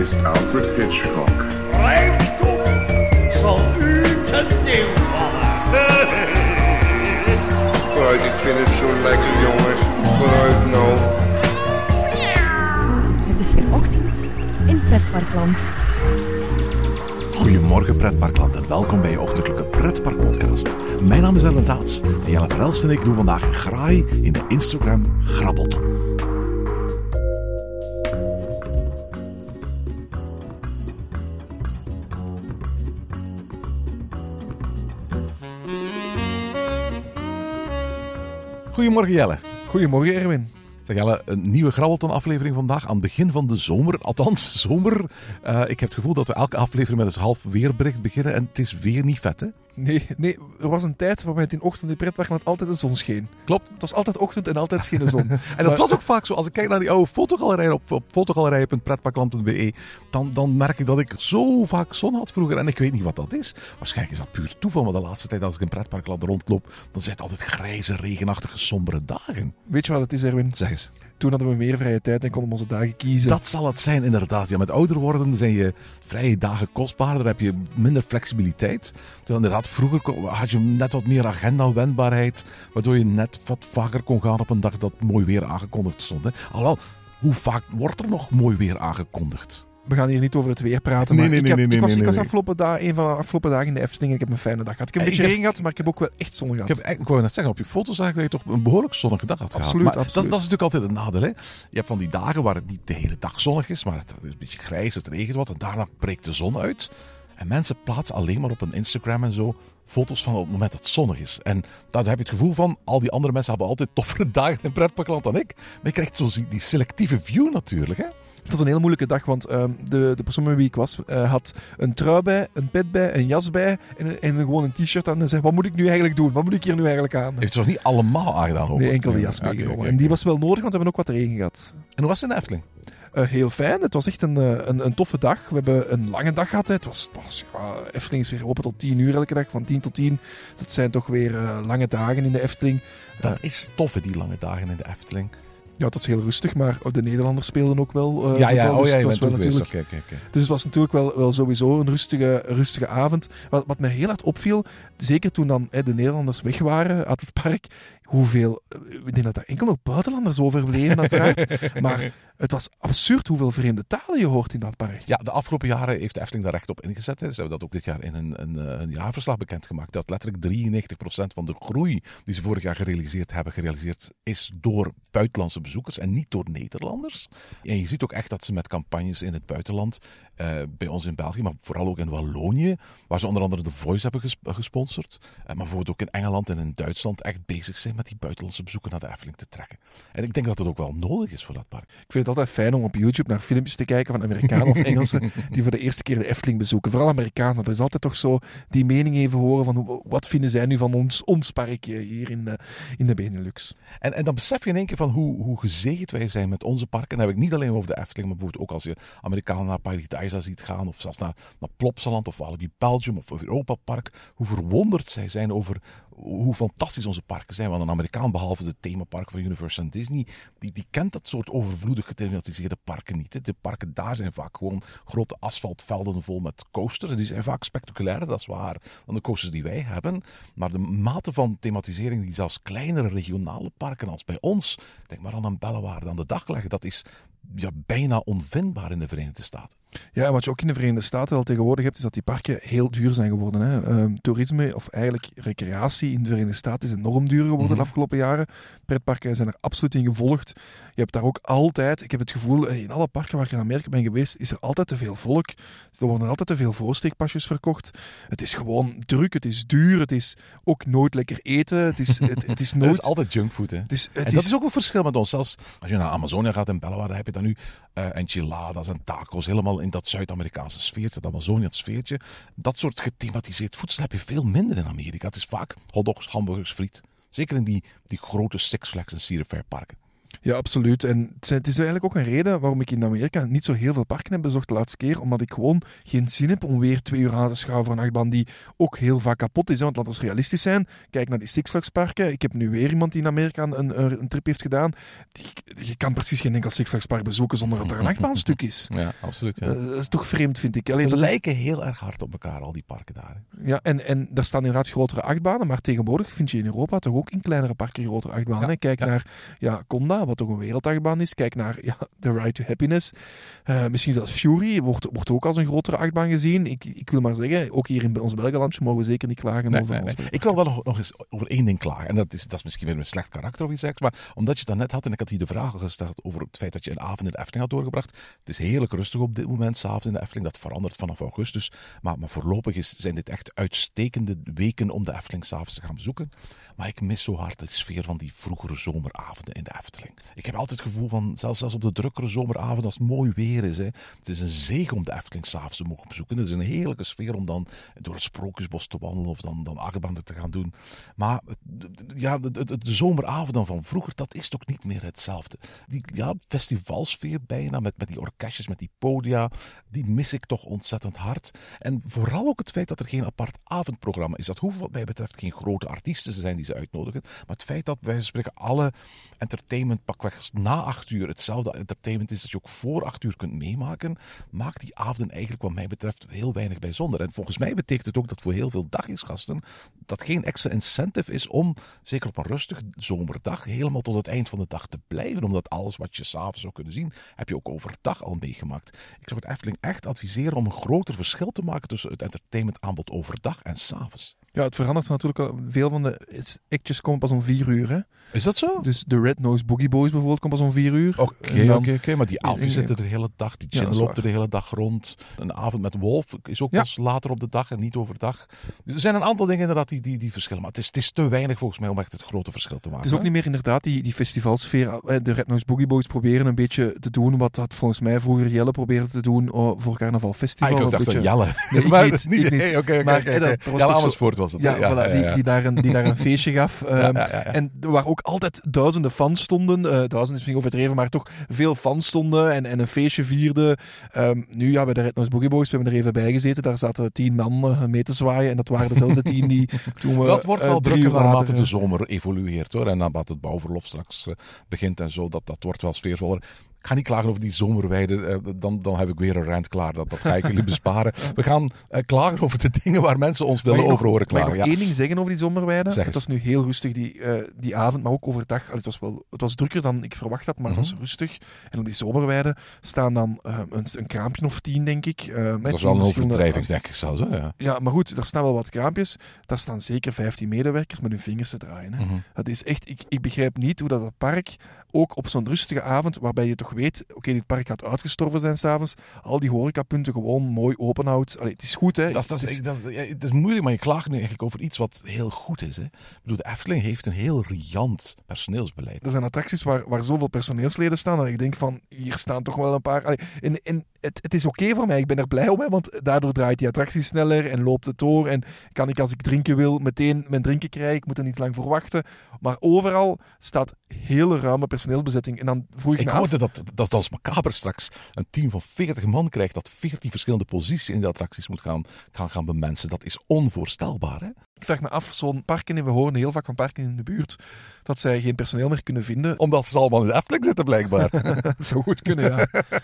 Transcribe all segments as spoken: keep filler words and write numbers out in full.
is Alfred Hitchcock. Rijkdom zal u ten deel vallen. Vooruit, ik vind het zo lekker, jongens. Vooruit nou. Het is weer ochtend in Pretparkland. Goedemorgen Pretparkland en welkom bij je ochtendelijke Pretparkpodcast. Mijn naam is Erwin Taats en Jelle Verhelst en ik doen vandaag een graai in de Instagram Grabbelton. Goedemorgen Jelle. Goedemorgen Erwin. Zeg Jelle, een nieuwe Grabbelton-aflevering vandaag aan het begin van de zomer. Althans, zomer. Uh, ik heb het gevoel dat we elke aflevering met een half weerbericht beginnen en het is weer niet vet, hè? Nee, nee, er was een tijd waarbij het in ochtend in pretparkland altijd de zon scheen. Klopt. Het was altijd ochtend en altijd scheen de zon. En dat maar... was ook vaak zo. Als ik kijk naar die oude fotogalerijen op, op fotogalerij punt pretparkland punt be, dan, dan merk ik dat ik zo vaak zon had vroeger. En ik weet niet wat dat is. Waarschijnlijk is dat puur toeval. Maar de laatste tijd als ik in pretparkland rondloop, dan zijn het altijd grijze, regenachtige, sombere dagen. Weet je wat het is, Erwin? Zeg eens. Toen hadden we meer vrije tijd en konden we onze dagen kiezen. Dat zal het zijn, inderdaad. Ja, met ouder worden zijn je vrije dagen kostbaarder. Dan heb je minder flexibiliteit. Toen inderdaad, vroeger had je net wat meer agenda-wendbaarheid, waardoor je net wat vaker kon gaan op een dag dat mooi weer aangekondigd stond. Hè. Alhoewel, hoe vaak wordt er nog mooi weer aangekondigd? We gaan hier niet over het weer praten, nee, maar nee, ik, heb, nee, nee, ik was, nee, ik was nee. afgelopen dag, een van de afgelopen dagen in de Efteling en ik heb een fijne dag gehad. Ik heb een beetje heb, regen gehad, maar ik heb ook wel echt zon gehad. Ik, heb, ik wou net zeggen, op je foto's zag ik dat je toch een behoorlijk zonnige dag had gehad. Absoluut, maar absoluut. Dat, dat is natuurlijk altijd een nadeel. Hè? Je hebt van die dagen waar het niet de hele dag zonnig is, maar het is een beetje grijs, het regent wat en daarna breekt de zon uit. En mensen plaatsen alleen maar op een Instagram en zo foto's van op het moment dat het zonnig is. En daar heb je het gevoel van, al die andere mensen hebben altijd toffere dagen in pretparkland dan ik. Maar je krijgt zo die selectieve view natuurlijk, hè. Het was een heel moeilijke dag, want um, de, de persoon met wie ik was uh, had een trui bij, een pet bij, een jas bij en, en gewoon een t-shirt aan en zei, wat moet ik nu eigenlijk doen? Wat moet ik hier nu eigenlijk aan? Heeft ze nog niet allemaal aangedaan? Nee, enkel de jas meegenomen. Okay, okay. En die was wel nodig, want we hebben ook wat regen gehad. En hoe was het in de Efteling? Uh, heel fijn. Het was echt een, een, een toffe dag. We hebben een lange dag gehad. Hè. Het was, het was, ja, Efteling is weer open tot tien uur elke dag. Van tien tot tien. Dat zijn toch weer uh, lange dagen in de Efteling. Dat uh, is tof, die lange dagen in de Efteling. Ja, het was heel rustig, maar de Nederlanders speelden ook wel. Uh, ja, ja, wel, oh dus ja, je het was bent wel natuurlijk. Okay, okay, okay. Dus het was natuurlijk wel, wel sowieso een rustige, rustige avond. Wat, wat me heel hard opviel, zeker toen dan hè, de Nederlanders weg waren uit het park, hoeveel, ik denk dat er enkel nog buitenlanders overbleven uiteraard, maar het was absurd hoeveel vreemde talen je hoort in dat park. Ja, de afgelopen jaren heeft de Efteling daar recht op ingezet. Hè. Ze hebben dat ook dit jaar in een, een, een jaarverslag bekendgemaakt. Dat letterlijk drieënnegentig procent van de groei die ze vorig jaar gerealiseerd hebben, gerealiseerd is door buitenlandse bezoekers en niet door Nederlanders. En je ziet ook echt dat ze met campagnes in het buitenland, uh, bij ons in België, maar vooral ook in Wallonië, waar ze onder andere The Voice hebben gesp- gesponsord, uh, maar bijvoorbeeld ook in Engeland en in Duitsland echt bezig zijn met die buitenlandse bezoeken naar de Efteling te trekken. En ik denk dat dat ook wel nodig is voor dat park. Ik vind het altijd fijn om op YouTube naar filmpjes te kijken van Amerikanen of Engelsen die voor de eerste keer de Efteling bezoeken. Vooral Amerikanen. Dat is altijd toch zo die mening even horen van wat vinden zij nu van ons, ons parkje hier in de, in de Benelux. En, en dan besef je in één keer van hoe, hoe gezegend wij zijn met onze parken. En dan heb ik niet alleen over de Efteling, maar bijvoorbeeld ook als je Amerikanen naar Paradise ziet gaan of zelfs naar, naar Plopsaland of Walibi Belgium of Europa Park. Hoe verwonderd zij zijn over hoe fantastisch onze parken zijn. Want een Amerikaan, behalve de themaparken van Universal en Disney, die, die kent dat soort overvloedig gethematiseerde parken niet. Hè. De parken daar zijn vaak gewoon grote asfaltvelden vol met coasters. En die zijn vaak spectaculairder, dat is waar, dan de coasters die wij hebben. Maar de mate van thematisering die zelfs kleinere regionale parken als bij ons, denk maar aan een Bellewaarde aan de dag leggen, dat is ja, bijna onvindbaar in de Verenigde Staten. Ja, en wat je ook in de Verenigde Staten al tegenwoordig hebt, is dat die parken heel duur zijn geworden. Hè. Um, toerisme, of eigenlijk recreatie in de Verenigde Staten is enorm duur geworden mm-hmm. de afgelopen jaren. Pretparken zijn er absoluut in gevolgd. Je hebt daar ook altijd, ik heb het gevoel, in alle parken waar ik in Amerika ben geweest, is er altijd te veel volk. Er worden altijd te veel voorsteekpasjes verkocht. Het is gewoon druk, het is duur, het is ook nooit lekker eten. Het is, het, het is nooit... Het is altijd junkfood, hè. Het is, het en dat is... is ook een verschil met ons. Zelfs als je naar Amazonia gaat in Bellewaarde, heb je dan nu uh, enchiladas en tacos, helemaal in dat Zuid-Amerikaanse sfeertje, dat Amazoniaans sfeertje. Dat soort gethematiseerd voedsel heb je veel minder in Amerika. Het is vaak hotdogs, hamburgers, friet. Zeker in die, die grote Six Flags en Cedar Fair parken. Ja, absoluut. En het, zijn, het is eigenlijk ook een reden waarom ik in Amerika niet zo heel veel parken heb bezocht de laatste keer, omdat ik gewoon geen zin heb om weer twee uur aan te schuiven voor een achtbaan die ook heel vaak kapot is. Hè? Want laten we realistisch zijn. Kijk naar die Six Flags parken. Ik heb nu weer iemand die in Amerika een, een, een trip heeft gedaan. Die, je kan precies geen enkel Six Flags park bezoeken zonder dat er een achtbaanstuk is. Ja, absoluut. Ja. Uh, dat is toch vreemd, vind ik. Alleen, Ze dat lijken is... heel erg hard op elkaar, al die parken daar. Ja, en, en daar staan inderdaad grotere achtbanen, maar tegenwoordig vind je in Europa toch ook in kleinere parken grotere achtbanen. Ja, Kijk ja. naar ja, Conda, wat toch een wereldachtbaan is. Kijk naar ja, The Ride to Happiness. Uh, misschien zelfs Fury wordt, wordt ook als een grotere achtbaan gezien. Ik, ik wil maar zeggen, ook hier in ons Belgenlandje mogen we zeker niet klagen nee, over nee, ons. Nee. Ik wil wel nog, nog eens over één ding klagen. En dat is, dat is misschien weer een slecht karakter of iets dergelijks. Maar omdat je het net had, en ik had hier de vraag al gesteld over het feit dat je een avond in de Efteling had doorgebracht. Het is heerlijk rustig op dit moment, 's avonds in de Efteling. Dat verandert vanaf augustus. Maar, maar voorlopig is, zijn dit echt uitstekende weken om de Efteling 's avonds te gaan bezoeken. Maar ik mis zo hard de sfeer van die vroegere zomeravonden in de Efteling. Ik heb altijd het gevoel van, zelfs, zelfs op de drukkere zomeravond, als het mooi weer is. Hè, het is een zegen om de Efteling 's avonds te mogen bezoeken. Het is een heerlijke sfeer om dan door het Sprookjesbos te wandelen of dan, dan achtbanen te gaan doen. Maar ja, de, de, de zomeravonden van vroeger, dat is toch niet meer hetzelfde. Die ja, festivalsfeer bijna, met, met die orkestjes, met die podia, die mis ik toch ontzettend hard. En vooral ook het feit dat er geen apart avondprogramma is. Dat hoeft wat mij betreft geen grote artiesten te zijn die ze uitnodigen. Maar het feit dat wij spreken alle entertainment pakweg na acht uur hetzelfde entertainment is dat je ook voor acht uur kunt meemaken, maakt die avonden eigenlijk wat mij betreft heel weinig bijzonder. En volgens mij betekent het ook dat voor heel veel dagisgasten dat geen extra incentive is om, zeker op een rustig zomerdag, helemaal tot het eind van de dag te blijven. Omdat alles wat je s'avonds zou kunnen zien, heb je ook overdag al meegemaakt. Ik zou het Efteling echt adviseren om een groter verschil te maken tussen het entertainmentaanbod overdag en s'avonds. Ja, het verandert natuurlijk al. Veel van de actjes komen pas om vier uur. Hè? Is dat zo? Dus de Red Nose Boogie Boys bijvoorbeeld komt pas om vier uur. Oké, oké, oké. Maar die Alfie zitten er de hele dag. Die Chin ja, loopt er de hele dag rond. Een avond met Wolf is ook ja. pas later op de dag en niet overdag. Dus er zijn een aantal dingen inderdaad die, die, die verschillen. Maar het is, het is te weinig volgens mij om echt het grote verschil te maken. Het is ook hè? niet meer inderdaad die, die festivalsfeer. De Red Nose Boogie Boys proberen een beetje te doen wat dat volgens mij vroeger Jelle probeerde te doen voor Carnaval Festival. Ah, ik dacht beetje... dat Jelle. Nee, ik maar niet. niet. Ik niet. Hey, oké, maar, oké, hey, oké. dat was Jelle toch Amersfoort was het. Ja, ja, voilà, ja, ja, ja. Die, die, daar een, die daar een feestje gaf. Um, ja, ja, ja. En waar ook altijd duizenden fans stonden. Uh, duizenden is misschien overdreven, maar toch veel fans stonden en, en een feestje vierden. Um, nu ja, bij de Red Nose Boogie Boys, we hebben er even bij gezeten. Daar zaten tien man uh, mee te zwaaien. En dat waren dezelfde tien die toen we... Dat wordt wel uh, drukker naarmate later, de zomer evolueert, hoor. En naarmate het bouwverlof straks uh, begint en zo. Dat, dat wordt wel sfeervoller. Ik ga niet klagen over die zomerweide. Uh, dan, dan heb ik weer een rant klaar. Dat, dat ga ik jullie besparen. We gaan uh, klagen over de dingen waar mensen ons willen over horen klagen. Mag ik nog ja. één ding zeggen over die zomerweide? Zeg het was nu heel rustig die, uh, die avond, maar ook overdag. Allee, het, was wel, het was drukker dan ik verwacht had, maar mm-hmm. het was rustig. En op die zomerweide staan dan uh, een, een kraampje of tien, denk ik. Uh, dat is wel een overdrijving, denk ik zelfs. Hè? Ja. ja, maar goed, daar staan wel wat kraampjes. Daar staan zeker vijftien medewerkers met hun vingers te draaien. Hè. Mm-hmm. Dat is echt... Ik, ik begrijp niet hoe dat, dat park, ook op zo'n rustige avond, waarbij je toch weet, oké, okay, dit park gaat uitgestorven zijn s'avonds, al die horecapunten gewoon mooi openhoudt. Allee, het is goed, hè. Dat, dat, het, is, is... dat, ja, het is moeilijk, maar je klaagt nu eigenlijk over iets wat heel goed is. Hè. Ik bedoel, de Efteling heeft een heel riant personeelsbeleid. Er zijn attracties waar, waar zoveel personeelsleden staan, en ik denk van, hier staan toch wel een paar... Allee, en, en het, het is oké okay voor mij, ik ben er blij om, hè, want daardoor draait die attractie sneller en loopt het door en kan ik als ik drinken wil meteen mijn drinken krijgen, ik moet er niet lang voor wachten. Maar overal staat hele ruime personeelsbezetting. En dan vroeg ik Ik me hoorde af... dat, dat als macaber straks een team van veertig man krijgt dat veertien verschillende posities in de attracties moet gaan, gaan, gaan bemensen. Dat is onvoorstelbaar, hè? Ik vraag me af, zo'n parken, en we horen heel vaak van parken in de buurt, dat zij geen personeel meer kunnen vinden. Omdat ze allemaal in de Efteling zitten, blijkbaar. Dat zou goed kunnen, ja.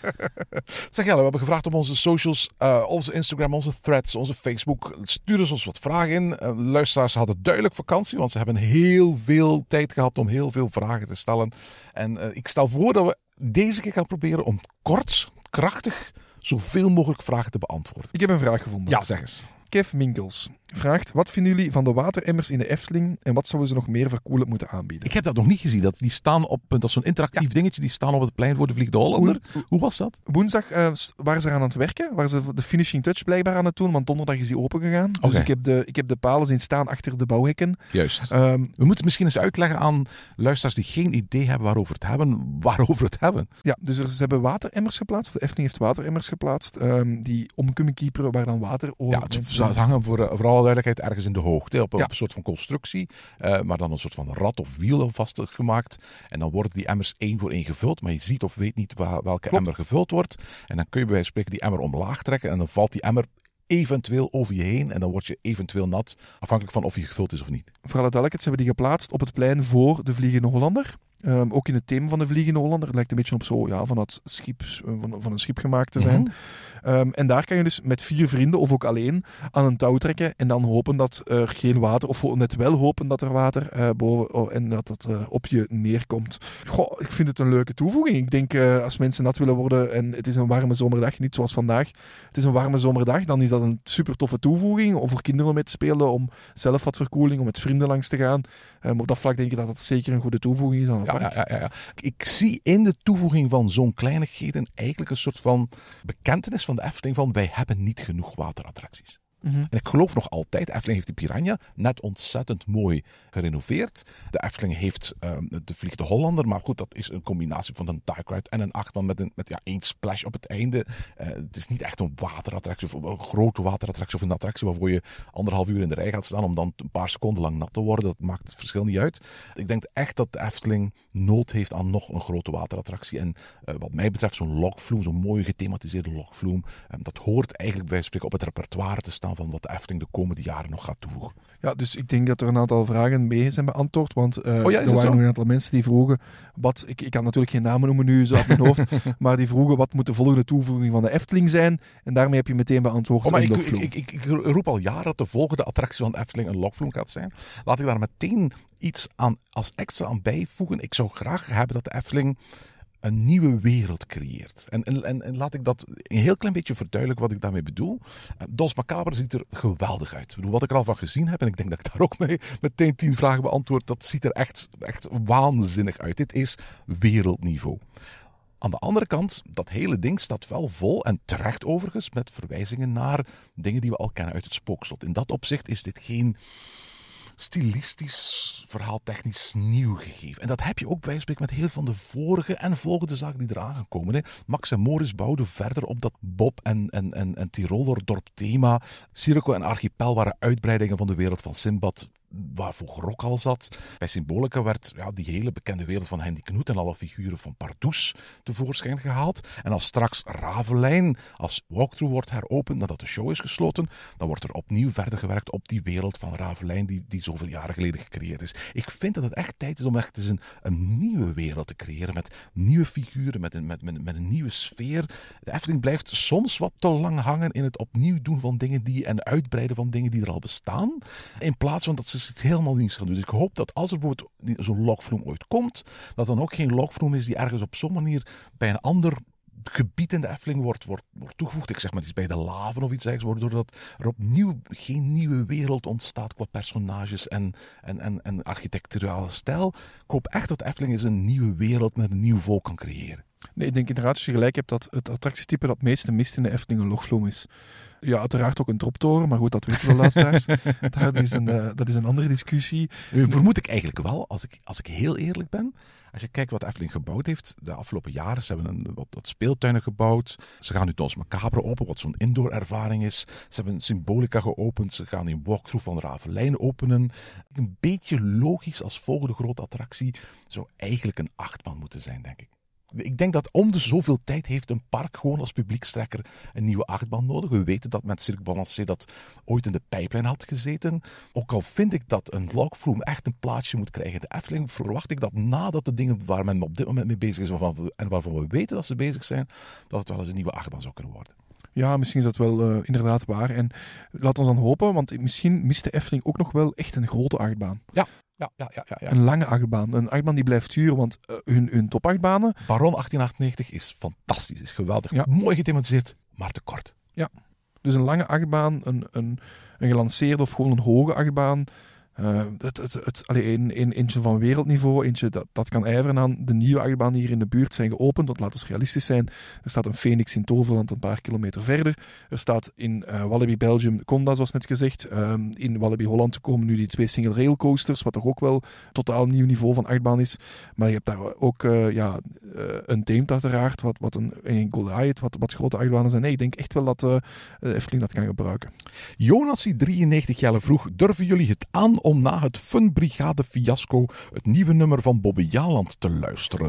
Zeg Jelle, we hebben gevraagd op onze socials, uh, onze Instagram, onze threads, onze Facebook. Stuur eens ons wat vragen in. Uh, luisteraars hadden duidelijk vakantie, want ze hebben heel veel tijd gehad om heel veel vragen te stellen. En uh, ik stel voor dat we deze keer gaan proberen om kort, krachtig, zoveel mogelijk vragen te beantwoorden. Ik heb een vraag gevonden. Ja, zeg eens. Kev Minkels vraagt, wat vinden jullie van de wateremmers in de Efteling en wat zouden ze nog meer verkoelend moeten aanbieden? Ik heb dat nog niet gezien. Dat, die staan op, dat is zo'n interactief ja. dingetje, die staan op het plein voor de Vlieg de Hollander. Hoe, Hoe was dat? Woensdag uh, waren ze eraan aan het werken, waren ze de finishing touch blijkbaar aan het doen, want donderdag is die open gegaan. Okay. Dus ik heb, de, ik heb de palen zien staan achter de bouwhekken. Juist. Um, We moeten misschien eens uitleggen aan luisteraars die geen idee hebben waarover het hebben, waarover het hebben. Ja, dus er, ze hebben wateremmers geplaatst, de Efteling heeft wateremmers geplaatst, um, die om kunnen kieperen waar dan water over... Ja, het hangen voor, uh, vooral duidelijkheid ergens in de hoogte, op, Ja. op een soort van constructie, uh, maar dan een soort van rad of wiel vastgemaakt. En dan worden die emmers één voor één gevuld, maar je ziet of weet niet waar, welke Klopt. emmer gevuld wordt. En dan kun je bij wijze van spreken die emmer omlaag trekken en dan valt die emmer eventueel over je heen en dan word je eventueel nat, afhankelijk van of je gevuld is of niet. Voor alle duidelijkheid, ze hebben die geplaatst op het plein voor de Vliegende Hollander. Um, ook in het thema van de Vliegende Hollander. Het lijkt een beetje op zo, ja, van, het schip, van, van een schip gemaakt te zijn. Mm-hmm. Um, en daar kan je dus met vier vrienden of ook alleen aan een touw trekken en dan hopen dat er geen water, of net wel hopen dat er water uh, boven oh, en dat het uh, op je neerkomt. Goh, ik vind het een leuke toevoeging. Ik denk uh, als mensen nat willen worden en het is een warme zomerdag, niet zoals vandaag, het is een warme zomerdag, dan is dat een super toffe toevoeging om voor kinderen mee te spelen, om zelf wat verkoeling, om met vrienden langs te gaan. Um, op dat vlak denk ik dat dat zeker een goede toevoeging is aan het Ja, park. ja, ja, ja. Ik zie in de toevoeging van zo'n kleinigheden eigenlijk een soort van bekentenis van de Efteling van wij hebben niet genoeg waterattracties. Mm-hmm. En ik geloof nog altijd, de Efteling heeft de Piranha net ontzettend mooi gerenoveerd. De Efteling heeft um, de Vliegende Hollander, maar goed, dat is een combinatie van een dark ride en een achtbaan met, een, met ja, één splash op het einde. Uh, het is niet echt een waterattractie, of een grote waterattractie of een attractie waarvoor je anderhalf uur in de rij gaat staan om dan een paar seconden lang nat te worden. Dat maakt het verschil niet uit. Ik denk echt dat de Efteling nood heeft aan nog een grote waterattractie. En uh, wat mij betreft zo'n lokvloem, zo'n mooie gethematiseerde lokvloem, um, dat hoort eigenlijk bij spreken op het repertoire te staan van wat de Efteling de komende jaren nog gaat toevoegen. Ja, dus ik denk dat er een aantal vragen mee zijn beantwoord, want uh, oh ja, er waren zo? nog een aantal mensen die vroegen, wat, ik, ik kan natuurlijk geen namen noemen nu zo uit mijn hoofd, maar die vroegen wat moet de volgende toevoeging van de Efteling zijn, en daarmee heb je meteen beantwoord oh, maar een ik, lokvloem. ik, ik, ik roep al jaren dat de volgende attractie van de Efteling een lokvloem gaat zijn. Laat ik daar meteen iets aan, als extra aan bijvoegen. Ik zou graag hebben dat de Efteling een nieuwe wereld creëert. En, en, en, en laat ik dat een heel klein beetje verduidelijken wat ik daarmee bedoel. Dos Macabre ziet er geweldig uit. Ik bedoel, wat ik er al van gezien heb, en ik denk dat ik daar ook mee meteen tien vragen beantwoord, dat ziet er echt, echt waanzinnig uit. Dit is wereldniveau. Aan de andere kant, dat hele ding staat wel vol, en terecht overigens, met verwijzingen naar dingen die we al kennen uit het Spookslot. In dat opzicht is dit geen stilistisch, verhaaltechnisch nieuw gegeven. En dat heb je ook bij spreken met heel van de vorige en volgende zaken die eraan gaan komen. Hè. Max en Moritz bouwden verder op dat Bob en, en, en, en Tirolerdorp thema. Circo en Archipel waren uitbreidingen van de wereld van Sinbad, waar Vogelrok ook al zat. Bij Symbolica werd ja, die hele bekende wereld van Hendy Knut en alle figuren van Pardoes tevoorschijn gehaald. En als straks Ravelijn als walkthrough wordt heropend nadat de show is gesloten, dan wordt er opnieuw verder gewerkt op die wereld van Ravelijn die, die zoveel jaren geleden gecreëerd is. Ik vind dat het echt tijd is om echt eens een, een nieuwe wereld te creëren met nieuwe figuren, met een, met, met, met een nieuwe sfeer. De Efteling blijft soms wat te lang hangen in het opnieuw doen van dingen die en uitbreiden van dingen die er al bestaan, in plaats van dat ze het helemaal nieuws gaan doen. Dus ik hoop dat als er bijvoorbeeld zo'n lokvloem ooit komt, dat dan ook geen lokvloem is die ergens op zo'n manier bij een ander gebied in de Efteling wordt, wordt, wordt toegevoegd. Ik zeg maar iets bij de Laven of iets dergelijks, waardoor dat er opnieuw geen nieuwe wereld ontstaat qua personages en, en, en, en architecturale stijl. Ik hoop echt dat de Efteling eens een nieuwe wereld met een nieuw volk kan creëren. Nee, ik denk inderdaad, als je gelijk hebt, dat het attractietype dat het meeste mist in de Efteling een lokvloem is. Ja, uiteraard ook een droptoren, maar goed, dat weten we luisteraars. dat, is een, uh, dat is een andere discussie. Nu vermoed ik eigenlijk wel, als ik, als ik heel eerlijk ben, als je kijkt wat de Efteling gebouwd heeft de afgelopen jaren, ze hebben een, wat, wat speeltuinen gebouwd, ze gaan nu Dos Macabre open, wat zo'n indoor ervaring is, ze hebben Symbolica geopend, ze gaan een walkthrough van Ravelijn openen. Een beetje logisch als volgende grote attractie zou eigenlijk een achtbaan moeten zijn, denk ik. Ik denk dat om de zoveel tijd heeft een park gewoon als publiekstrekker een nieuwe achtbaan nodig. We weten dat met Cirque Balancé dat ooit in de pijplijn had gezeten. Ook al vind ik dat een lokvloem echt een plaatsje moet krijgen in de Efteling, verwacht ik dat nadat de dingen waar men op dit moment mee bezig is en waarvan we weten dat ze bezig zijn, dat het wel eens een nieuwe achtbaan zou kunnen worden. Ja, misschien is dat wel uh, inderdaad waar. En laat ons dan hopen, want misschien mist de Efteling ook nog wel echt een grote achtbaan. Ja. Ja, ja, ja, ja, ja. Een lange achtbaan. Een achtbaan die blijft duren, want uh, hun, hun topachtbanen... Baron achttien achtennegentig is fantastisch, is geweldig. Ja. Mooi gethematiseerd, maar te kort. Ja, dus een lange achtbaan, een, een, een gelanceerde of gewoon een hoge achtbaan, Uh, het, het, het, allee, een, een, eentje van wereldniveau, eentje dat, dat kan ijveren aan. De nieuwe achtbanen hier in de buurt zijn geopend, want laten we realistisch zijn. Er staat een Phoenix in Toverland een paar kilometer verder. Er staat in uh, Walibi Belgium Conda, zoals net gezegd. Um, in Walibi Holland komen nu die twee single rail coasters, wat toch ook wel totaal nieuw niveau van achtbaan is. Maar je hebt daar ook uh, ja, uh, een Theemt uiteraard, wat, wat een, een Goliath, wat, wat grote achtbanen zijn. Nee, ik denk echt wel dat uh, Efteling dat kan gebruiken. Jonas, drieënnegentig jaar vroeg, durven jullie het aan om na het Funbrigade fiasco het nieuwe nummer van Bobby Jaland te luisteren?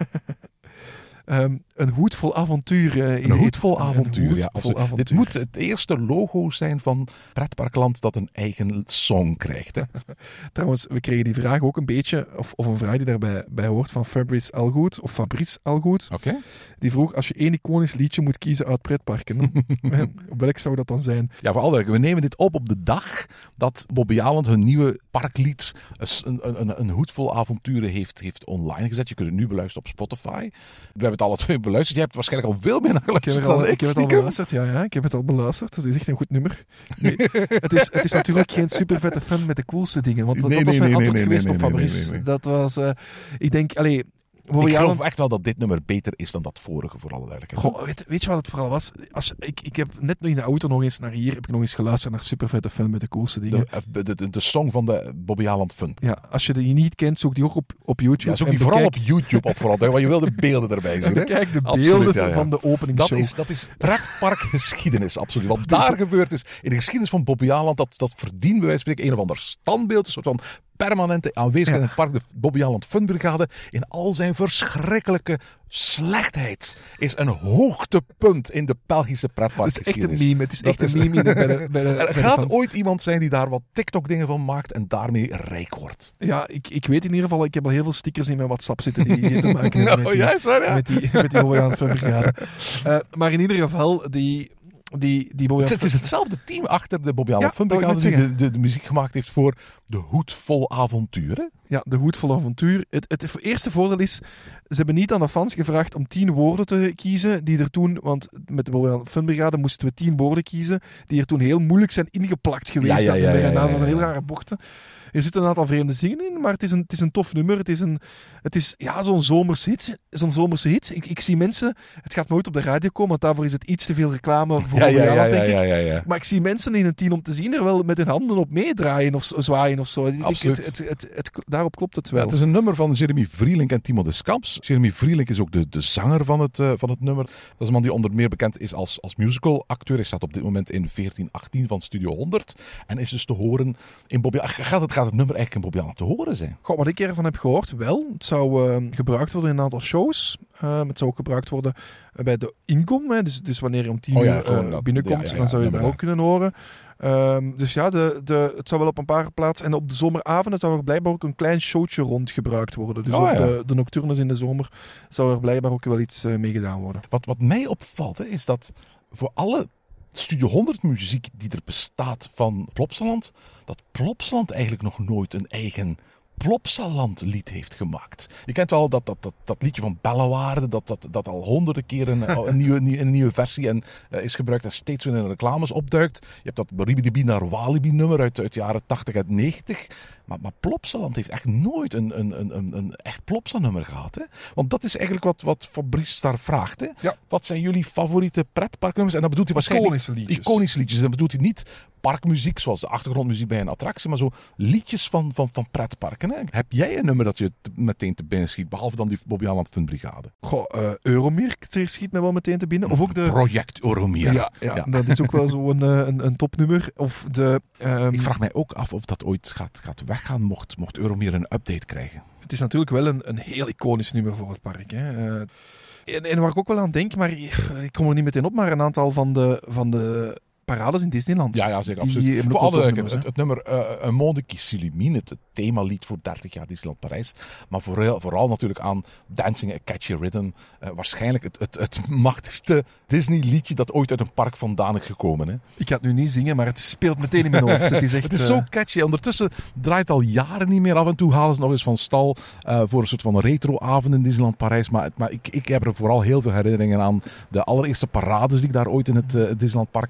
Um, een hoed vol avontuur. Uh, een hoed vol avontuur, hoed ja. Vol avontuur. Dit moet het eerste logo zijn van Pretparkland dat een eigen song krijgt. Hè? Trouwens, we kregen die vraag ook een beetje, of, of een vraag die daarbij bij hoort, van Fabrice Algoed, of Fabrice Algoed. Okay. Die vroeg, als je één iconisch liedje moet kiezen uit pretparken, welk zou dat dan zijn? Ja, voor alle, we nemen dit op op de dag dat Bobby Jaland hun nieuwe parklied, een, een, een hoed vol avonturen, heeft, heeft online gezet. Je kunt het nu beluisteren op Spotify. We hebben het alle twee beluisterd. Je hebt waarschijnlijk al veel meer naar geluisterd ik heb het al, dan ik. Ik heb het al beluisterd, ja, ja. Ik heb het al beluisterd. Dat is echt een goed nummer. Nee, het, is, het is natuurlijk geen super vette fan met de coolste dingen. Want dat, nee, dat was nee, mijn nee, antwoord nee, geweest nee, op nee, Fabrice. nee, nee, nee. Dat was, uh, ik denk, allee... Ik geloof Jaland... echt wel dat dit nummer beter is dan dat vorige, voor alle duidelijkheid. Goh, weet, weet je wat het vooral was? Als, ik, ik heb net in de auto nog eens naar hier, heb ik nog eens geluisterd naar supervette film met de coolste dingen. De, de, de, de song van de Bobby Jaland Fun. Ja, als je die niet kent, zoek die ook op, op YouTube. Ja, zoek die vooral bekijk... op YouTube op, vooral, want je wil de beelden erbij zien. Hè? Kijk, de absoluut, beelden ja, ja. van de openingsshow. Dat is, dat is pretparkgeschiedenis, absoluut. Wat daar gebeurd is in de geschiedenis van Bobby Jaland, dat, dat verdient bij wijze van spreken een of ander standbeeld, een soort van permanente aanwezigheid ja. in het park, de Bobby Jaland Funbrigade, in al zijn verschrikkelijke slechtheid, is een hoogtepunt in de Belgische pretparkgeschiedenis. Het is echt een meme. Het is echt een meme. Bij de, bij de, er bij de gaat fans. ooit iemand zijn die daar wat TikTok-dingen van maakt en daarmee rijk wordt. Ja, ik, ik weet in ieder geval, ik heb al heel veel stickers in mijn WhatsApp zitten die, die te maken hebben met die, ja, is waar, ja. met die, met die Bobby Jaland Funbrigade. Uh, maar in ieder geval, die... Die, die het, het is hetzelfde team achter de Bobby Jaland ja, Funbrigade die de, de, de muziek gemaakt heeft voor De Hoed Vol Avonturen. Ja, De Hoed Vol Avontuur. Het, het, het eerste voordeel is, ze hebben niet aan de fans gevraagd om tien woorden te kiezen, die er toen, want met de Bobby Jaland Funbrigade moesten we tien woorden kiezen, die er toen heel moeilijk zijn ingeplakt geweest. Ja, ja, ja, ja, ja, ja. Dat was een heel rare bochten. Er zitten een aantal vreemde zingen in, maar het is een, het is een tof nummer. Het is, een, het is ja, zo'n zomerse hit. Zo'n zomerse hit. Ik, ik zie mensen... Het gaat nooit op de radio komen, want daarvoor is het iets te veel reclame voor ja, Bobby ja, Jaland, ja, denk ik. ja, ja, ja. Maar ik zie mensen in een team om te zien er wel met hun handen op meedraaien of zwaaien of zo. Absoluut. Ik, het, het, het, het, daarop klopt het wel. Ja, het is een nummer van Jeremy Vrielink en Timo Descamps. Jeremy Vrielink is ook de, de zanger van het, uh, van het nummer. Dat is een man die onder meer bekend is als, als musicalacteur. Hij staat op dit moment in veertien achttien van Studio honderd. En is dus te horen in Bobby... Gaat het, gaat het nummer eigenlijk in Bobby Jaland te horen zijn? Goh, wat ik ervan heb gehoord, wel. Het zou uh, gebruikt worden in een aantal shows. Uh, het zou ook gebruikt worden bij de inkom. Hè. Dus, dus wanneer je om tien oh, ja, uur uh, dat, binnenkomt, ja, ja, ja, dan zou je ja, daar ja. ook kunnen horen. Um, dus ja, de, de, het zou wel op een paar plaatsen. En op de zomeravonden zou er blijkbaar ook een klein showtje rond gebruikt worden. Dus oh, op ja. de, de nocturnes in de zomer zou er blijkbaar ook wel iets uh, mee gedaan worden. Wat, wat mij opvalt, hè, is dat voor alle Studio honderd muziek die er bestaat van Plopsaland, dat Plopsaland eigenlijk nog nooit een eigen Plopsaland lied heeft gemaakt. Je kent wel dat, dat, dat, dat liedje van Bellewaarde, dat, dat, dat al honderden keer een, een, nieuwe, een nieuwe versie en, uh, is gebruikt en steeds weer in de reclames opduikt. Je hebt dat Baribidibi naar Walibi nummer uit, uit de jaren tachtig en negentig. Maar, maar Plopsaland heeft echt nooit een, een, een, een echt Plopsa-nummer gehad. Hè? Want dat is eigenlijk wat, wat Fabrice daar vraagt. Hè? Ja. Wat zijn jullie favoriete pretparknummers? En dan bedoelt hij waarschijnlijk Iconische liedjes. Iconische liedjes. Dan bedoelt hij niet parkmuziek, zoals de achtergrondmuziek bij een attractie, maar zo liedjes van, van, van pretparken. Hè? Heb jij een nummer dat je te, meteen te binnen schiet, behalve dan die Bobby Jaland Funbrigade? Goh, uh, Euromir schiet mij wel meteen te binnen. Of ook de... Project Euromir. Ja, ja, ja, dat is ook wel zo'n een, een topnummer. Of de... Um... Ik vraag mij ook af of dat ooit gaat, gaat weggaan, mocht, mocht Euromir een update krijgen. Het is natuurlijk wel een, een heel iconisch nummer voor het park. Hè. Uh, en, en waar ik ook wel aan denk, maar ik kom er niet meteen op, maar een aantal van de... Van de parades in Disneyland. Ja, ja zeker, absoluut. Voor alle, het, het, het nummer uh, Un Monde qui s'illumine, het themalied voor dertig jaar Disneyland Parijs. Maar vooral, vooral natuurlijk aan Dancing a Catchy Rhythm. Uh, waarschijnlijk het, het, het machtigste Disney-liedje dat ooit uit een park vandaan is gekomen. Hè. Ik ga het nu niet zingen, maar het speelt meteen in mijn hoofd. Het is, echt, het is zo catchy. Ondertussen draait al jaren niet meer. Af en toe halen ze nog eens van stal uh, voor een soort van retro-avond in Disneyland Parijs. Maar, maar ik, ik heb er vooral heel veel herinneringen aan de allereerste parades die ik daar ooit in het uh, Disneyland Park heb gezien.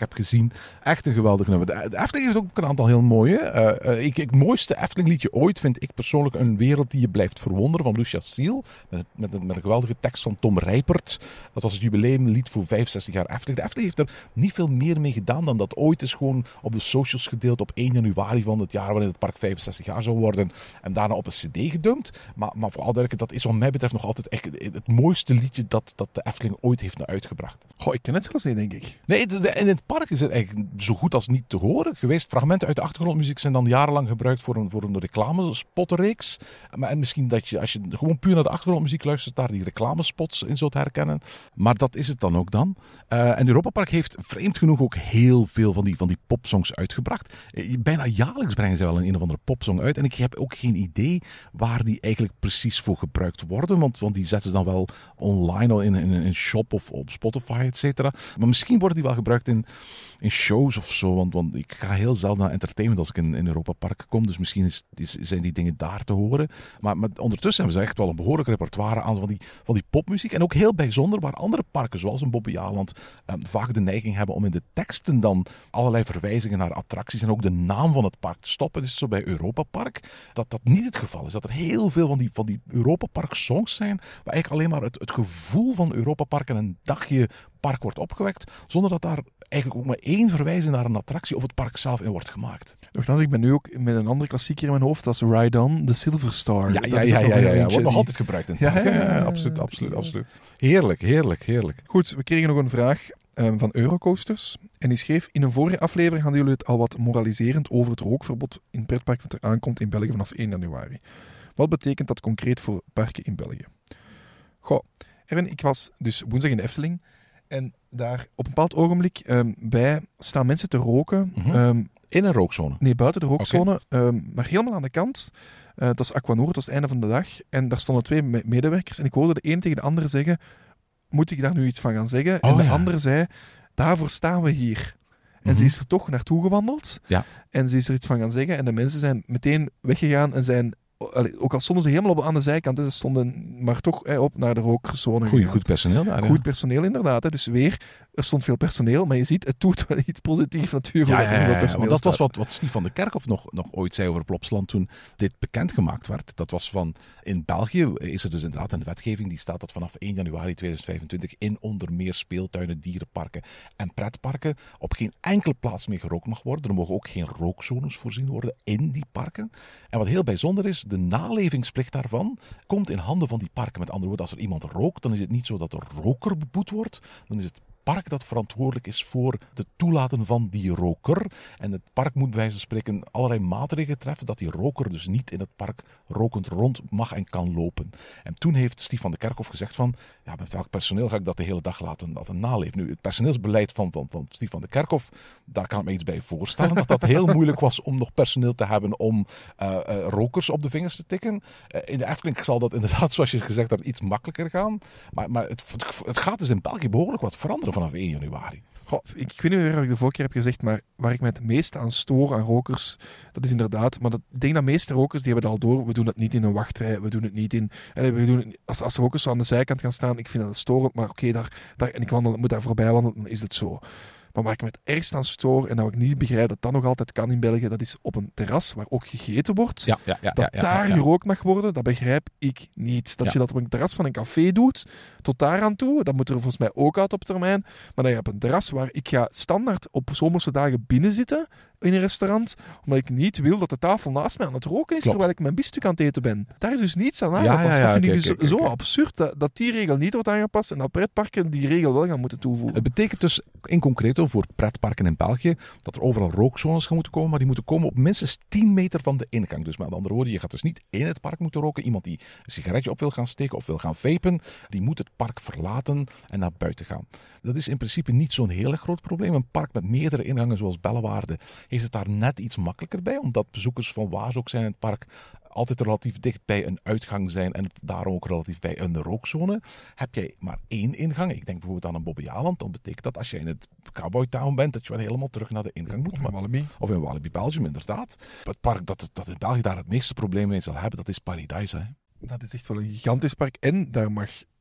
tien. Echt een geweldig nummer. De, de Efteling heeft ook een aantal heel mooie. Uh, uh, ik, het mooiste Efteling liedje ooit vind ik persoonlijk Een wereld die je blijft verwonderen van Lucia Seal. Met, met, een, met een geweldige tekst van Tom Rijpert. Dat was het jubileumlied voor vijfenzestig jaar Efteling. De Efteling heeft er niet veel meer mee gedaan dan dat ooit is gewoon op de socials gedeeld op één januari van het jaar waarin het park vijfenzestig jaar zou worden. En daarna op een cd gedumpt. Maar, maar vooral duidelijk, dat is wat mij betreft nog altijd echt het mooiste liedje dat, dat de Efteling ooit heeft naar uitgebracht. Goh, ik ken het zelfs niet, denk ik. Nee, de, de, in het park is het eigenlijk zo goed als niet te horen geweest. Fragmenten uit de achtergrondmuziek zijn dan jarenlang gebruikt voor een, voor een reclamespottenreeks. Maar en misschien dat je, als je gewoon puur naar de achtergrondmuziek luistert, daar die reclamespots in zult herkennen. Maar dat is het dan ook dan. Uh, en Europa Park heeft vreemd genoeg ook heel veel van die, van die popsongs uitgebracht. Uh, bijna jaarlijks brengen ze wel een, een of andere popsong uit. En ik heb ook geen idee waar die eigenlijk precies voor gebruikt worden. Want, want die zetten ze dan wel online in een shop of op Spotify, et cetera. Maar misschien worden die wel gebruikt in, in shows of zo. Want, want ik ga heel zelden naar entertainment als ik in, in Europa Park kom. Dus misschien is, is, zijn die dingen daar te horen. Maar, maar ondertussen hebben ze echt wel een behoorlijk repertoire aan van die, van die popmuziek. En ook heel bijzonder waar andere parken, zoals een Bobbejaanland, um, vaak de neiging hebben om in de teksten dan allerlei verwijzingen naar attracties en ook de naam van het park te stoppen. Het is zo bij Europa Park dat dat niet het geval is. Dat er heel veel van die, van die Europa Park songs zijn, waar eigenlijk alleen maar het, het gevoel van Europa Park en een dagje park wordt opgewekt, zonder dat daar eigenlijk ook maar één verwijzing naar een attractie of het park zelf in wordt gemaakt. Nochtans, ik ben nu ook met een andere klassieker in mijn hoofd, dat is Ride On, The Silver Star. Ja, ja, ja, ja, ja, ja. Wordt nog altijd gebruikt in het park. Ja, ja, ja, ja, absoluut, absoluut, absoluut. Heerlijk, heerlijk, heerlijk. Goed, we kregen nog een vraag um, van Eurocoasters. En die schreef, in een vorige aflevering hadden jullie het al wat moraliserend over het rookverbod in het pretpark dat er aankomt in België vanaf één januari. Wat betekent dat concreet voor parken in België? Goh, Erwin, ik was dus woensdag in de Efteling. En daar op een bepaald ogenblik um, bij staan mensen te roken. Mm-hmm. Um, in een rookzone? Nee, buiten de rookzone. Okay. Um, maar helemaal aan de kant. Uh, het was Aquanoor, het was het einde van de dag. En daar stonden twee me- medewerkers. En ik hoorde de een tegen de andere zeggen, moet ik daar nu iets van gaan zeggen? Oh, en de ja. andere zei, daarvoor staan we hier. En mm-hmm. ze is er toch naartoe gewandeld. Ja. En ze is er iets van gaan zeggen. En de mensen zijn meteen weggegaan en zijn... Ook al stonden ze helemaal op, aan de zijkant, hè, ze stonden maar toch hè, op naar de rookzone. Goeie, goed personeel daar. Goed ja. personeel, inderdaad. Hè. Dus weer, er stond veel personeel, maar je ziet, het doet wel iets positiefs natuurlijk. Ja, ja, ja, ja, ja, want dat staat. was wat, wat Stief van de Kerkhof nog, nog ooit zei over Plopsaland toen dit bekendgemaakt werd. Dat was van, in België is er dus inderdaad een wetgeving die staat dat vanaf één januari tweeduizend vijfentwintig in onder meer speeltuinen, dierenparken en pretparken op geen enkele plaats meer gerookt mag worden. Er mogen ook geen rookzones voorzien worden in die parken. En wat heel bijzonder is, de nalevingsplicht daarvan komt in handen van die parken. Met andere woorden, als er iemand rookt, dan is het niet zo dat de roker beboet wordt. Dan is het park dat verantwoordelijk is voor het toelaten van die roker. En het park moet bij wijze van spreken allerlei maatregelen treffen dat die roker dus niet in het park rokend rond mag en kan lopen. En toen heeft Stief van de Kerkhof gezegd van, ja, met welk personeel ga ik dat de hele dag laten, laten naleven? Nu, het personeelsbeleid van, van, van Stief van de Kerkhof, daar kan ik me iets bij voorstellen, dat dat heel moeilijk was om nog personeel te hebben om uh, uh, rokers op de vingers te tikken. Uh, in de Efteling zal dat inderdaad, zoals je gezegd hebt, iets makkelijker gaan. Maar, maar het, het, het gaat dus in België behoorlijk wat veranderen vanaf één januari. Goh, ik, ik weet niet meer wat ik de vorige keer heb gezegd, maar waar ik me het meest aan stoor aan rokers, dat is inderdaad, maar dat, ik denk dat de meeste rokers, die hebben het al door, we doen het niet in een wachtrij, we doen het niet in, en we doen het, als, als rokers zo aan de zijkant gaan staan, ik vind dat storend, maar oké, okay, daar, daar, en ik wandel, moet daar voorbij wandelen, dan is het zo. Maar waar ik me het ergst aan stoor, en dat ik niet begrijp dat dat nog altijd kan in België, dat is op een terras waar ook gegeten wordt. Ja, ja, ja, dat ja, ja, daar ja, ja. gerookt mag worden, dat begrijp ik niet. Dat ja. je dat op een terras van een café doet, tot daar aan toe, dat moet er volgens mij ook uit op termijn. Maar dat je op een terras waar ik ga standaard op zomerse dagen binnen zitten, in een restaurant, omdat ik niet wil dat de tafel naast mij aan het roken is, Klopt. terwijl ik mijn biefstuk aan het eten ben. Daar is dus niets aan aangepast. Ja, ja, ja, dat vind kijk, ik dus kijk, zo kijk. absurd, dat, dat die regel niet wordt aangepast en dat pretparken die regel wel gaan moeten toevoegen. Het betekent dus in concreto voor pretparken in België dat er overal rookzones gaan moeten komen, maar die moeten komen op minstens tien meter van de ingang. Dus met andere woorden, je gaat dus niet in het park moeten roken. Iemand die een sigaretje op wil gaan steken of wil gaan vapen, die moet het park verlaten en naar buiten gaan. Dat is in principe niet zo'n heel erg groot probleem. Een park met meerdere ingangen zoals Bellewaarde heeft het daar net iets makkelijker bij, omdat bezoekers van waar ze ook zijn in het park altijd relatief dicht bij een uitgang zijn en daarom ook relatief bij een rookzone. Heb jij maar één ingang, ik denk bijvoorbeeld aan een Bobbejaanland, dan betekent dat als je in het Cowboy Town bent, dat je wel helemaal terug naar de ingang moet. Of in Walibi. Of in Walibi Belgium, inderdaad. Het park dat, dat in België daar het meeste probleem mee zal hebben, dat is Paradise. Hè? Dat is echt wel een gigantisch park en daar mag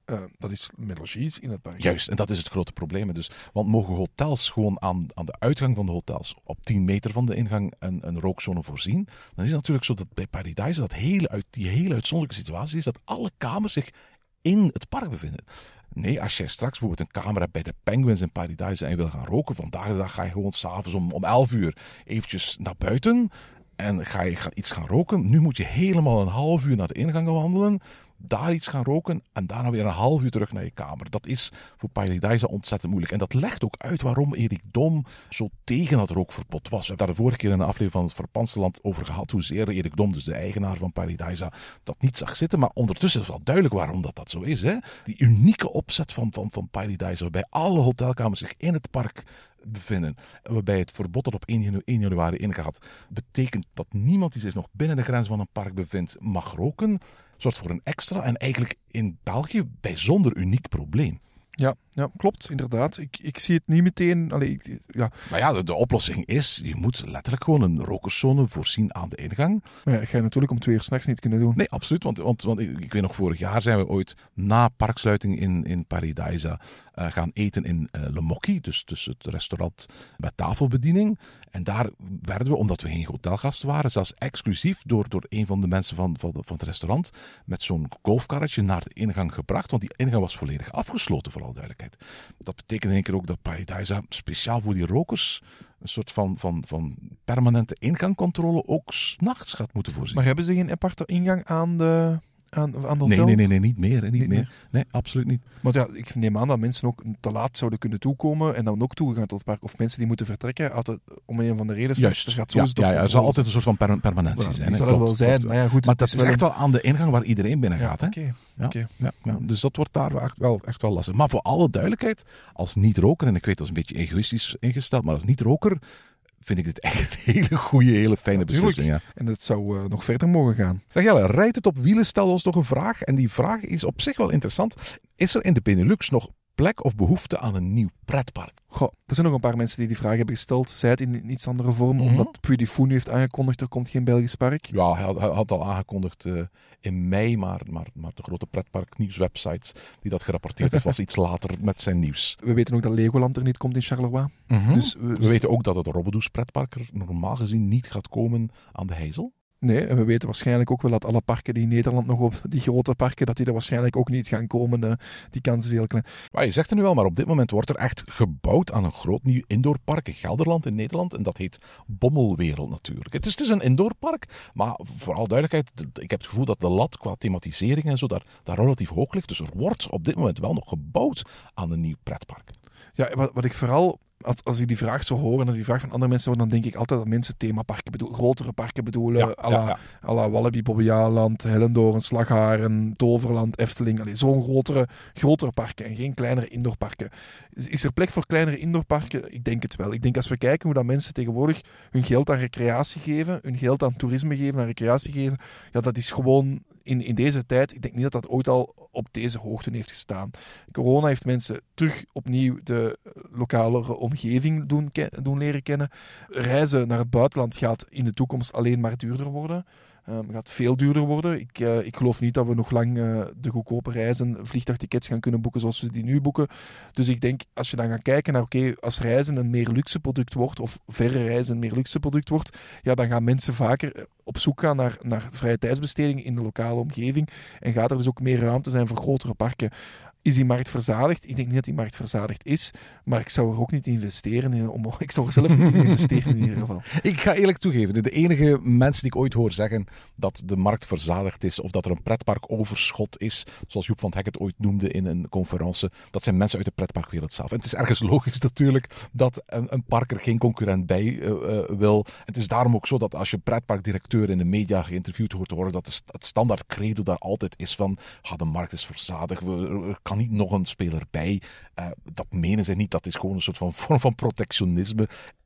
Uh, dat is met logies in het park. Juist, en dat is het grote probleem. Dus, want mogen hotels gewoon aan, aan de uitgang van de hotels op tien meter van de ingang een, een rookzone voorzien? Dan is het natuurlijk zo dat bij Paradise dat hele uit, die hele uitzonderlijke situatie is dat alle kamers zich in het park bevinden. Nee, als jij straks bijvoorbeeld een kamer hebt bij de Penguins in Paradise en je wil gaan roken, vandaag de dag ga je gewoon s'avonds om, om elf uur eventjes naar buiten en ga je iets gaan roken. Nu moet je helemaal een half uur naar de ingang wandelen, daar iets gaan roken en daarna weer een half uur terug naar je kamer. Dat is voor Paradise ontzettend moeilijk. En dat legt ook uit waarom Erik Dom zo tegen dat rookverbod was. We hebben daar de vorige keer in een aflevering van het Verpanste Land over gehad, hoezeer Erik Dom, dus de eigenaar van Paradise, dat niet zag zitten. Maar ondertussen is het wel duidelijk waarom dat, dat zo is. Hè? Die unieke opzet van, van, van Paradise, waarbij alle hotelkamers zich in het park bevinden, waarbij het verbod dat op één januari ingaat, betekent dat niemand die zich nog binnen de grens van een park bevindt, mag roken. Zorgt voor een extra en eigenlijk in België bijzonder uniek probleem. Ja, ja, klopt, inderdaad. Ik, ik zie het niet meteen. Allee, ik, ja. Maar ja, de, de oplossing is, je moet letterlijk gewoon een rokerszone voorzien aan de ingang. Maar ja, dat ga je natuurlijk om twee uur 's nachts niet kunnen doen. Nee, absoluut. Want, want, want ik, ik weet nog, vorig jaar zijn we ooit na parksluiting in, in Paradise uh, gaan eten in uh, Le Mochy, dus, dus het restaurant met tafelbediening. En daar werden we, omdat we geen hotelgasten waren, zelfs exclusief door, door een van de mensen van, van, van het restaurant met zo'n golfkarretje naar de ingang gebracht. Want die ingang was volledig afgesloten, voor alle duidelijkheid. Dat betekent in één keer ook dat Paradise speciaal voor die rokers een soort van, van, van permanente ingangcontrole ook 's nachts gaat moeten voorzien. Maar hebben ze geen aparte ingang aan de... Aan, aan de nee, hotel? nee, nee, nee, niet meer. Hè, niet niet meer. meer. Nee, absoluut niet. Want ja, ik neem aan dat mensen ook te laat zouden kunnen toekomen en dan ook toegaan tot het park. Of mensen die moeten vertrekken, altijd, om een van de redenen. Juist. Er gaat ja, sowieso ja, ja, er zal altijd een soort van per- permanentie ja, zijn. Die hè. zal er Klopt, wel zijn, klopt. maar ja, goed. Maar dat het is wel echt een... wel aan de ingang waar iedereen binnen Ja, gaat. Hè? Okay. Ja, Okay. ja, ja. Dus dat wordt daar echt wel, echt wel lastig. Maar voor alle duidelijkheid, als niet-roker, en ik weet dat is een beetje egoïstisch ingesteld, maar als niet-roker vind ik dit echt een hele goede, hele fijne Ja, beslissing. Ja. En het zou uh, nog verder mogen gaan. Zeg Jelle, rijdt het op wielen? Stel ons nog een vraag. En die vraag is op zich wel interessant. Is er in de Benelux nog plek of behoefte aan een nieuw pretpark? Goh, er zijn nog een paar mensen die die vraag hebben gesteld. Zij het in een iets andere vorm, Mm-hmm. omdat Puy du Fou nu heeft aangekondigd, er komt geen Belgisch park. Ja, hij had, hij had al aangekondigd uh, in mei, maar, maar, maar de grote pretpark nieuwswebsites die dat gerapporteerd heeft, was iets later met zijn nieuws. We weten ook dat Legoland er niet komt in Charleroi. Mm-hmm. Dus we, we weten ook dat het Robbedoes pretpark er normaal gezien niet gaat komen aan de Heizel. Nee, en we weten waarschijnlijk ook wel dat alle parken die in Nederland nog op, die grote parken, dat die er waarschijnlijk ook niet gaan komen. Uh, die kans is heel klein. Maar je zegt er nu wel, maar op dit moment wordt er echt gebouwd aan een groot nieuw indoorpark in Gelderland in Nederland. En dat heet Bommelwereld natuurlijk. Het is dus een indoorpark, maar vooral duidelijkheid, ik heb het gevoel dat de lat qua thematisering en zo daar, daar relatief hoog ligt. Dus er wordt op dit moment wel nog gebouwd aan een nieuw pretpark. Ja, wat, wat ik vooral... Als, als ik die vraag zou horen, als die vraag van andere mensen hoor, dan denk ik altijd dat mensen themaparken bedoelen, grotere parken bedoelen, Ja, à la, ja, ja. à la Walibi, Bobbejaanland, Hellendoorn, Slagharen, Toverland, Efteling. Allee, zo'n grotere, grotere parken en geen kleinere indoorparken. Is, is er plek voor kleinere indoorparken? Ik denk het wel. Ik denk als we kijken hoe dat mensen tegenwoordig hun geld aan recreatie geven, hun geld aan toerisme geven, aan recreatie geven, ja, dat is gewoon in, in deze tijd, ik denk niet dat dat ooit al op deze hoogte heeft gestaan. Corona heeft mensen terug opnieuw de lokale omgeving doen, doen leren kennen. Reizen naar het buitenland gaat in de toekomst alleen maar duurder worden. Um, gaat veel duurder worden. Ik, uh, ik geloof niet dat we nog lang uh, de goedkope reizen, vliegtuigtickets gaan kunnen boeken zoals we die nu boeken. Dus ik denk, als je dan gaat kijken naar, oké, okay, als reizen een meer luxe product wordt, of verre reizen een meer luxe product wordt, ja, dan gaan mensen vaker op zoek gaan naar, naar vrije tijdsbesteding in de lokale omgeving. En gaat er dus ook meer ruimte zijn voor grotere parken. Is die markt verzadigd? Ik denk niet dat die markt verzadigd is, maar ik zou er ook niet investeren in. Om, ik zou er zelf niet in investeren in ieder geval. Ik ga eerlijk toegeven, de enige mensen die ik ooit hoor zeggen dat de markt verzadigd is of dat er een pretpark overschot is, zoals Joep van het Hek het ooit noemde in een conferentie, dat zijn mensen uit de pretparkwereld zelf. En het is ergens logisch natuurlijk dat een, een park er geen concurrent bij uh, uh, wil. Het is daarom ook zo dat als je pretparkdirecteur in de media geïnterviewd hoort te worden, dat de, het standaard credo daar altijd is van, ah, de markt is verzadigd, we, er kan niet nog een speler bij. Uh, dat menen ze niet, dat is gewoon een soort van vorm van protectionisme.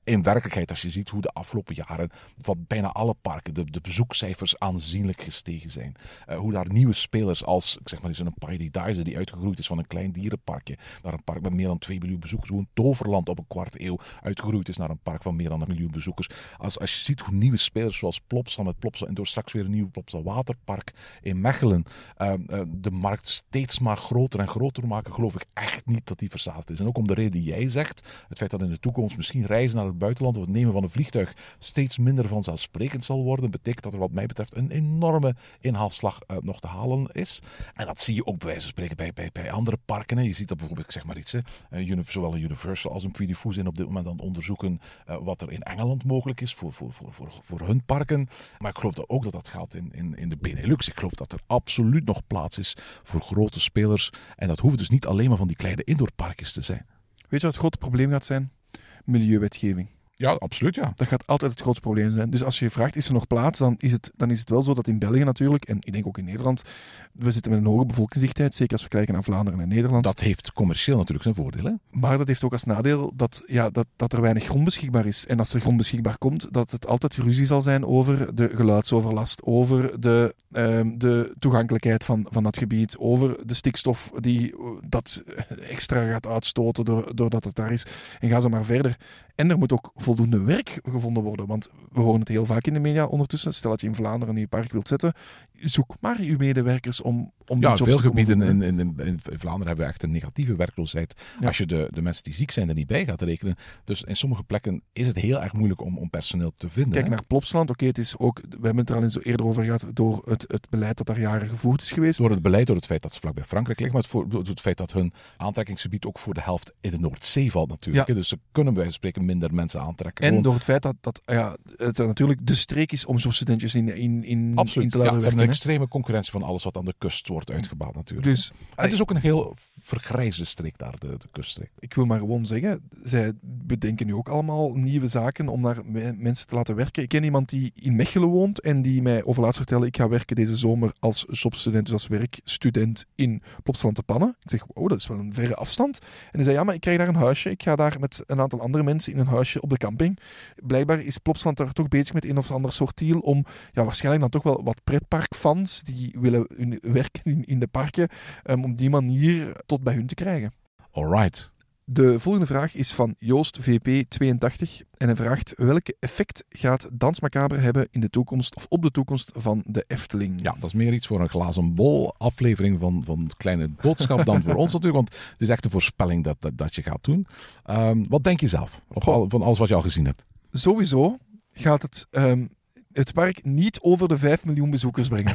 in werkelijkheid, als je ziet hoe de afgelopen jaren van bijna alle parken de, de bezoekcijfers aanzienlijk gestegen zijn. Uh, hoe daar nieuwe spelers als, ik zeg maar eens een Paradise die uitgegroeid is van een klein dierenparkje naar een park met meer dan twee miljoen bezoekers. Hoe een Toverland op een kwart eeuw uitgegroeid is naar een park van meer dan een miljoen bezoekers. Als, als je ziet hoe nieuwe spelers zoals Plopsa met Plopsa en door straks weer een nieuwe Plopsa Waterpark in Mechelen uh, uh, de markt steeds maar groter en groter maken, geloof ik echt niet dat die verzadigd is. En ook om de reden die jij zegt, het feit dat in de toekomst misschien reizen naar het buitenland of het nemen van een vliegtuig steeds minder vanzelfsprekend zal worden, betekent dat er wat mij betreft een enorme inhaalslag uh, nog te halen is. En dat zie je ook bij wijze van spreken bij, bij, bij andere parken. Hè. Je ziet dat bijvoorbeeld, ik zeg maar iets, hè, uh, zowel een Universal als een Puy du Fou zijn op dit moment aan het onderzoeken uh, wat er in Engeland mogelijk is voor, voor, voor, voor, voor hun parken. Maar ik geloof dat ook dat dat gaat in, in, in de Benelux. Ik geloof dat er absoluut nog plaats is voor grote spelers. En dat hoeft dus niet alleen maar van die kleine indoorparkjes te zijn. Weet je wat het grote probleem gaat zijn? Milieuwetgeving. Ja, absoluut, ja. Dat gaat altijd het grootste probleem zijn. Dus als je vraagt, is er nog plaats, dan is het, dan is het wel zo dat in België natuurlijk, en ik denk ook in Nederland, we zitten met een hoge bevolkingsdichtheid, zeker als we kijken naar Vlaanderen en Nederland. Dat heeft commercieel natuurlijk zijn voordelen. Maar dat heeft ook als nadeel dat, ja, dat, dat er weinig grond beschikbaar is. En als er grond beschikbaar komt, dat het altijd ruzie zal zijn over de geluidsoverlast, over de, um, de toegankelijkheid van, van dat gebied, over de stikstof die dat extra gaat uitstoten doordat het daar is. En ga zo maar verder. En er moet ook voldoende werk gevonden worden, want we horen het heel vaak in de media ondertussen. Stel dat je in Vlaanderen een park wilt zetten, zoek maar je medewerkers om, om ja, die jobs veel te gebieden komen in, in, in Vlaanderen hebben we echt een negatieve werkloosheid. Ja. Als je de, de mensen die ziek zijn er niet bij gaat rekenen. Dus in sommige plekken is het heel erg moeilijk om, om personeel te vinden. Kijk hè? naar Plopsaland. Oké, het is ook, we hebben het er al eens eerder over gehad, door het, het beleid dat daar jaren gevoerd is geweest. Door het beleid, door het feit dat ze vlakbij Frankrijk liggen, maar het, voor, door het feit dat hun aantrekkingsgebied ook voor de helft in de Noordzee valt natuurlijk. Ja. Hè? Dus ze kunnen bij wijze van spreken minder mensen aantrekken. En Gewoon... door het feit dat, dat ja, het natuurlijk de streek is om zo'n studentjes in, in, in, Absoluut. in te Ja, laten ze hebben werken. een hè. extreme concurrentie van alles wat aan de kust wordt uitgebouwd natuurlijk. Dus En het is ook een heel vergrijzde streek daar, de, de kuststreek. ik wil maar gewoon zeggen, zij bedenken nu ook allemaal nieuwe zaken om daar me- mensen te laten werken. Ik ken iemand die in Mechelen woont en die mij overlaatst vertelde, ik ga werken deze zomer als jobstudent, dus als werkstudent in Plopsaland te Pannen. Ik zeg, wow, dat is wel een verre afstand. En hij zei, ja, maar ik krijg daar een huisje. Ik ga daar met een aantal andere mensen in een huisje op de camping. Blijkbaar is Plopsaland daar toch bezig met een of ander soort deal om, ja, waarschijnlijk dan toch wel wat pretparkfans die willen hun werken in, in de parken, um, om die manier tot bij hun te krijgen. Alright. De volgende vraag is van Joost V P tweeëntachtig en hij vraagt welk effect gaat Dans Macabre hebben in de toekomst of op de toekomst van de Efteling? Ja, dat is meer iets voor een glazen bol aflevering van, van Kleine Boodschap dan voor ons natuurlijk, want het is echt een voorspelling dat, dat, dat je gaat doen. Um, wat denk je zelf op Goh. al, van alles wat je al gezien hebt? Sowieso gaat het um, het park niet over de vijf miljoen bezoekers brengen.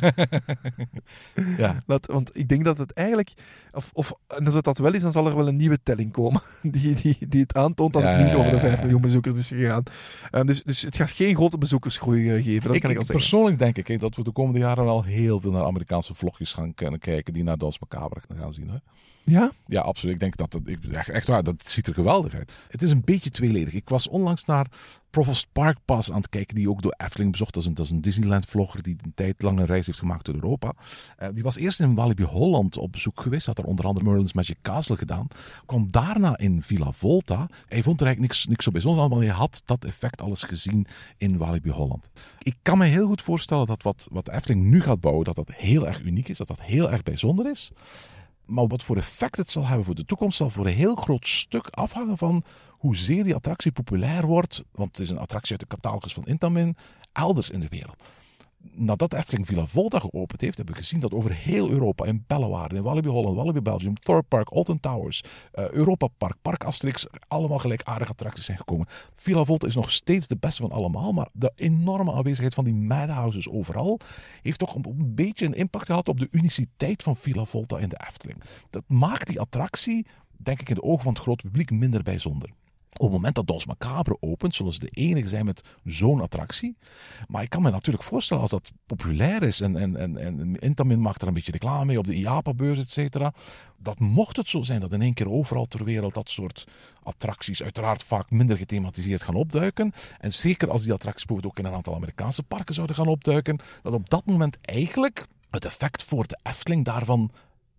Ja. Dat, want ik denk dat het eigenlijk... Of, of en als het dat wel is, dan zal er wel een nieuwe telling komen die, die, die het aantoont dat Ja, het niet over de ja, ja. vijf miljoen bezoekers is gegaan. Um, dus, dus het gaat geen grote bezoekersgroei uh, geven, dat Ik, kan ik al ik zeggen. persoonlijk denk ik hè, dat we de komende jaren wel heel veel naar Amerikaanse vlogjes gaan kunnen kijken die naar Dans Macabre gaan zien. Hè? Ja? Ja, absoluut. Ik denk dat het ik, echt, echt waar, dat ziet er geweldig uit. Het is een beetje tweeledig. Ik was onlangs naar Provost Park Pass aan het kijken, die ook door Efteling bezocht. Dat is een, dat is een Disneyland-vlogger die een tijd lang een reis heeft gemaakt door Europa. Uh, die was eerst in Walibi Holland op bezoek geweest. Had er onder andere Merlin's Magic Castle gedaan. Kwam daarna in Villa Volta. Hij vond er eigenlijk niks, niks zo bijzonder aan, maar hij had dat effect alles gezien in Walibi Holland. Ik kan me heel goed voorstellen dat wat, wat Efteling nu gaat bouwen, dat dat heel erg uniek is, dat dat heel erg bijzonder is. Maar wat voor effect het zal hebben voor de toekomst zal voor een heel groot stuk afhangen van hoezeer die attractie populair wordt. Want het is een attractie uit de catalogus van Intamin, elders in de wereld. Nadat Efteling Villa Volta geopend heeft, hebben we gezien dat over heel Europa, in Bellewaarde, in Walibi Holland, Walibi Belgium, Thorpe Park, Alton Towers, uh, Europa Park, Park Asterix, allemaal gelijkaardige attracties zijn gekomen. Villa Volta is nog steeds de beste van allemaal, maar de enorme aanwezigheid van die madhouses overal heeft toch een, een beetje een impact gehad op de uniciteit van Villa Volta in de Efteling. Dat maakt die attractie, denk ik, in de ogen van het grote publiek minder bijzonder. Op het moment dat Dans Macabre opent, zullen ze de enige zijn met zo'n attractie. Maar ik kan me natuurlijk voorstellen, als dat populair is en, en, en, en Intamin maakt er een beetje reclame mee op de I A P A-beurs, et cetera. Dat mocht het zo zijn dat in één keer overal ter wereld dat soort attracties uiteraard vaak minder gethematiseerd gaan opduiken. En zeker als die attracties bijvoorbeeld ook in een aantal Amerikaanse parken zouden gaan opduiken, dat op dat moment eigenlijk het effect voor de Efteling daarvan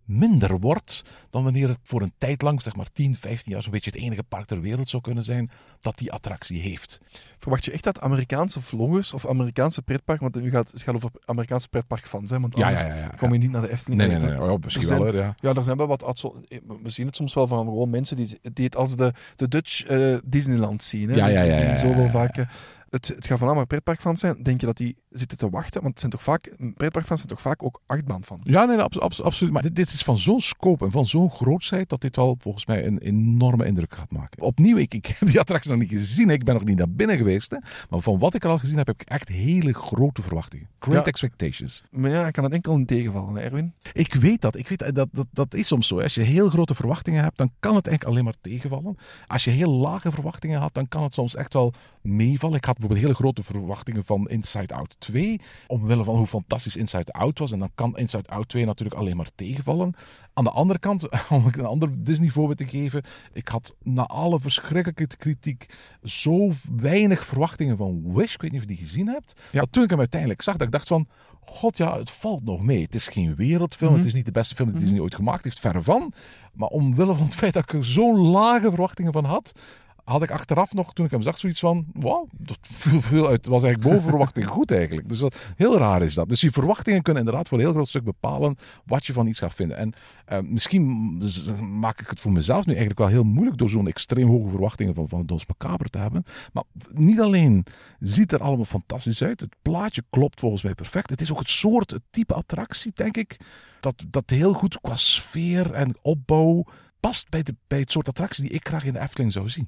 minder wordt dan wanneer het voor een tijd lang, zeg maar tien, vijftien jaar, zo'n beetje het enige park ter wereld zou kunnen zijn dat die attractie heeft. Verwacht je echt dat Amerikaanse vloggers of Amerikaanse pretparken, want nu gaat het gaat over Amerikaanse pretparkfans, hè, want Ja, anders ja, ja, ja, kom je niet naar de Efteling. Nee, nee, nee. nee. Oh, misschien Er zijn- wel, hoor, ja. Ja, er zijn wel wat... atso- We zien het soms wel van gewoon mensen die, die het als de, de Dutch eh, Disneyland zien. Hè? Ja, ja, ja, Die- die ja, zo ja, wel ja. vaak... eh, Het, het gaat vooral maar pretparkfans zijn. Denk je dat die zitten te wachten? Want het zijn toch vaak, pretparkfans zijn toch vaak ook achtbaanfans? Ja, nee, nee, abso- abso- absoluut. Maar dit, dit is van zo'n scope en van zo'n grootsheid dat dit wel volgens mij een enorme indruk gaat maken. Opnieuw, ik, ik heb die attractie nog niet gezien. Ik ben nog niet naar binnen geweest. Hè. Maar van wat ik er al gezien heb, heb ik echt hele grote verwachtingen. Great Ja. expectations. Maar ja, kan het enkel niet tegenvallen, hè, Erwin? Ik weet dat. Ik weet dat, dat, dat, dat is soms zo. Hè. Als je heel grote verwachtingen hebt, dan kan het eigenlijk alleen maar tegenvallen. Als je heel lage verwachtingen had, dan kan het soms echt wel meevallen. Ik had bijvoorbeeld hele grote verwachtingen van Inside Out twee, omwille van hoe fantastisch Inside Out was. En dan kan Inside Out twee natuurlijk alleen maar tegenvallen. Aan de andere kant, om een ander Disney voorbeeld te geven, ik had na alle verschrikkelijke kritiek zo weinig verwachtingen van Wish. Ik weet niet of je die gezien hebt. Ja. Dat toen ik hem uiteindelijk zag, dat ik dacht van, god ja, het valt nog mee. Het is geen wereldfilm, Mhm. het is niet de beste film die Disney ooit gemaakt heeft, verre van. Maar omwille van het feit dat ik er zo'n lage verwachtingen van had, had ik achteraf nog, toen ik hem zag, zoiets van, wauw, dat viel veel uit. Het was eigenlijk boven verwachting goed eigenlijk. Dus dat, heel raar is dat. Dus die verwachtingen kunnen inderdaad voor een heel groot stuk bepalen wat je van iets gaat vinden. En uh, misschien z- maak ik het voor mezelf nu eigenlijk wel heel moeilijk door zo'n extreem hoge verwachtingen van, van Dons Macabre te hebben. Maar niet alleen ziet er allemaal fantastisch uit, het plaatje klopt volgens mij perfect. Het is ook het soort, het type attractie, denk ik, dat, dat heel goed qua sfeer en opbouw past bij, de, bij het soort attractie die ik graag in de Efteling zou zien.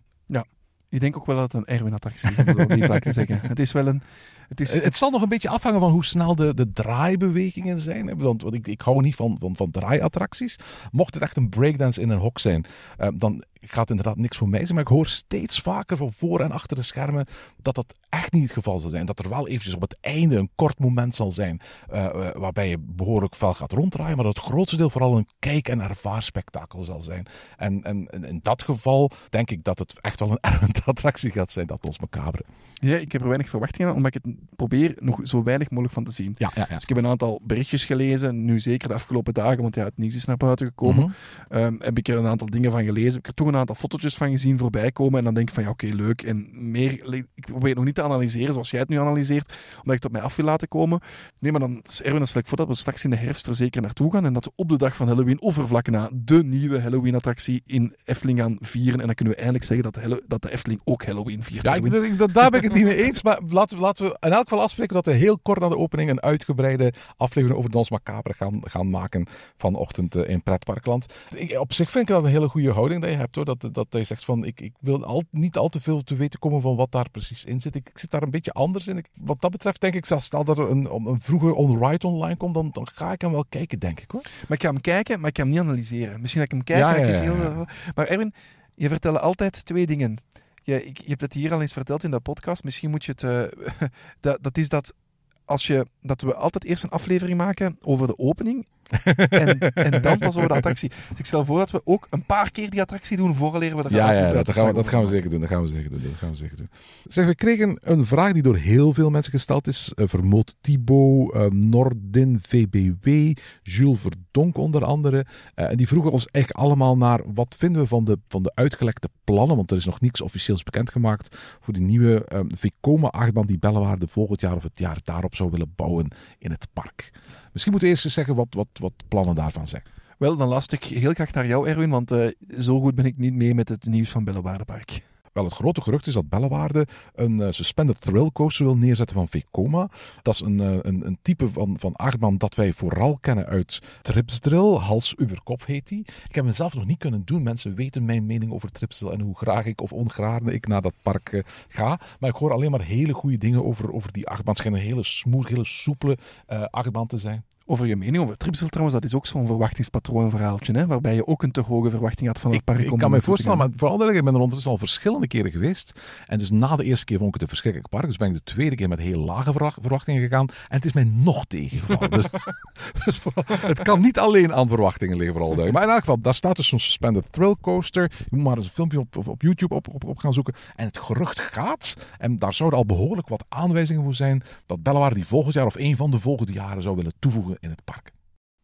Ik denk ook wel dat het een Erwin-attractie is, om het op die vlak te zeggen. Het is wel een... Het is, Het, het zal nog een beetje afhangen van hoe snel de, de draaibewegingen zijn. Hè. Want, want ik, ik hou niet van, van, van draaiattracties. Mocht het echt een breakdance in een hok zijn, uh, dan gaat inderdaad niks voor mij zijn. Maar ik hoor steeds vaker van voor en achter de schermen dat dat echt niet het geval zal zijn. Dat er wel eventjes op het einde een kort moment zal zijn uh, uh, waarbij je behoorlijk fel gaat ronddraaien. Maar dat het grootste deel vooral een kijk- en ervaarspektakel zal zijn. En, en, en in dat geval denk ik dat het echt wel een ergende attractie gaat zijn, dat Dons Macabre. ja, ik heb er weinig verwachtingen aan, omdat ik het probeer nog zo weinig mogelijk van te zien. Ja, ja, ja. Dus ik heb een aantal berichtjes gelezen, nu zeker de afgelopen dagen, want ja, het nieuws is naar buiten gekomen. Mhm. Um, heb ik er een aantal dingen van gelezen. Heb ik er toch een aantal fotootjes van gezien voorbij komen. En dan denk ik van ja, oké, leuk. En meer, ik probeer het nog niet te analyseren zoals jij het nu analyseert, omdat ik het op mij af wil laten komen. Nee, maar dan, Erwin, dan stel ik voor dat we straks in de herfst er zeker naartoe gaan. En dat we op de dag van Halloween, of er vlak na, de nieuwe Halloween-attractie in Efteling gaan vieren. En dan kunnen we eindelijk zeggen dat de, Hallo- dat de Efteling ook Halloween viert. Ja, ik, Erwin. ik- dat- daar ben ik het niet mee eens. Maar laten we, laten we in elk geval afspreken dat we heel kort na de opening een uitgebreide aflevering over Dons Macabre gaan, gaan maken vanochtend uh, in Pretparkland. Ik, op zich vind ik dat een hele goede houding dat je hebt, hoor. Dat, dat je zegt van, ik, ik wil al, niet al te veel te weten komen van wat daar precies in zit. Ik, ik zit daar een beetje anders in. Ik, wat dat betreft denk ik, zelfs stel dat er een, een vroege on-ride online komt, dan, dan ga ik hem wel kijken, denk ik, hoor. Maar ik ga hem kijken, maar ik ga hem niet analyseren. Misschien dat ik hem kijk. Ja, en ik ja, eens ja, heel- ja. Maar Erwin, je vertelt altijd twee dingen. Je, ik, je hebt het hier al eens verteld in dat podcast. Misschien moet je het... eh, dat, dat is dat, als je, dat we altijd eerst een aflevering maken over de opening. en, en dan pas over de attractie. Dus ik stel voor dat we ook een paar keer die attractie doen voordat we er Ja, ja, uitgebreid dat gaan, we, dat gaan we over zeker doen. Dat gaan we zeker doen. Dat gaan we zeker doen. Zeg, we kregen een vraag die door heel veel mensen gesteld is. Uh, vermoed Thibaut, uh, Nordin, V B W, Jules Verdonk onder andere. Uh, en die vroegen ons eigenlijk allemaal naar wat vinden we van de, van de uitgelekte plannen. Want er is nog niks officieels bekendgemaakt voor die nieuwe um, Vekoma-achtbaan die Bellewaarde volgend jaar of het jaar daarop zou willen bouwen in het park. Misschien moeten we eerst eens zeggen wat, wat, wat plannen daarvan zijn. Wel, dan luister ik heel graag naar jou, Erwin, want uh, zo goed ben ik niet mee met het nieuws van Bellewaardepark. Wel, het grote gerucht is dat Bellewaarde een uh, suspended thrill coaster wil neerzetten van Vekoma. Dat is een, uh, een, een type van, van achtbaan dat wij vooral kennen uit Tripsdrill. Hals über Kop heet die. Ik heb hem zelf nog niet kunnen doen. Mensen weten mijn mening over Tripsdrill en hoe graag ik of ongraag ik naar dat park uh, ga. Maar ik hoor alleen maar hele goede dingen over, over die achtbaan. Het schijnt een hele smooth, hele soepele uh, achtbaan te zijn. Over je mening over Tripsdrill trouwens, dat is ook zo'n verwachtingspatroonverhaaltje, hè, waarbij je ook een te hoge verwachting had van het Ik, park. ik om kan me naartoe te voorstellen, gaan. maar vooral dat ik ben er ondertussen al verschillende keren geweest. En dus na de eerste keer vond ik het een verschrikkelijk park. Dus ben ik de tweede keer met heel lage verwacht- verwachtingen gegaan. En het is mij nog tegengevallen. dus, dus het kan niet alleen aan verwachtingen liggen, vooral duidelijk. Maar in elk geval, daar staat dus zo'n suspended thrill coaster. Je moet maar eens een filmpje op, op, op YouTube op, op, op gaan zoeken. En het gerucht gaat, en daar zouden al behoorlijk wat aanwijzingen voor zijn, dat Bellewaarde die volgend jaar of een van de volgende jaren zou willen toevoegen in het park. Goh,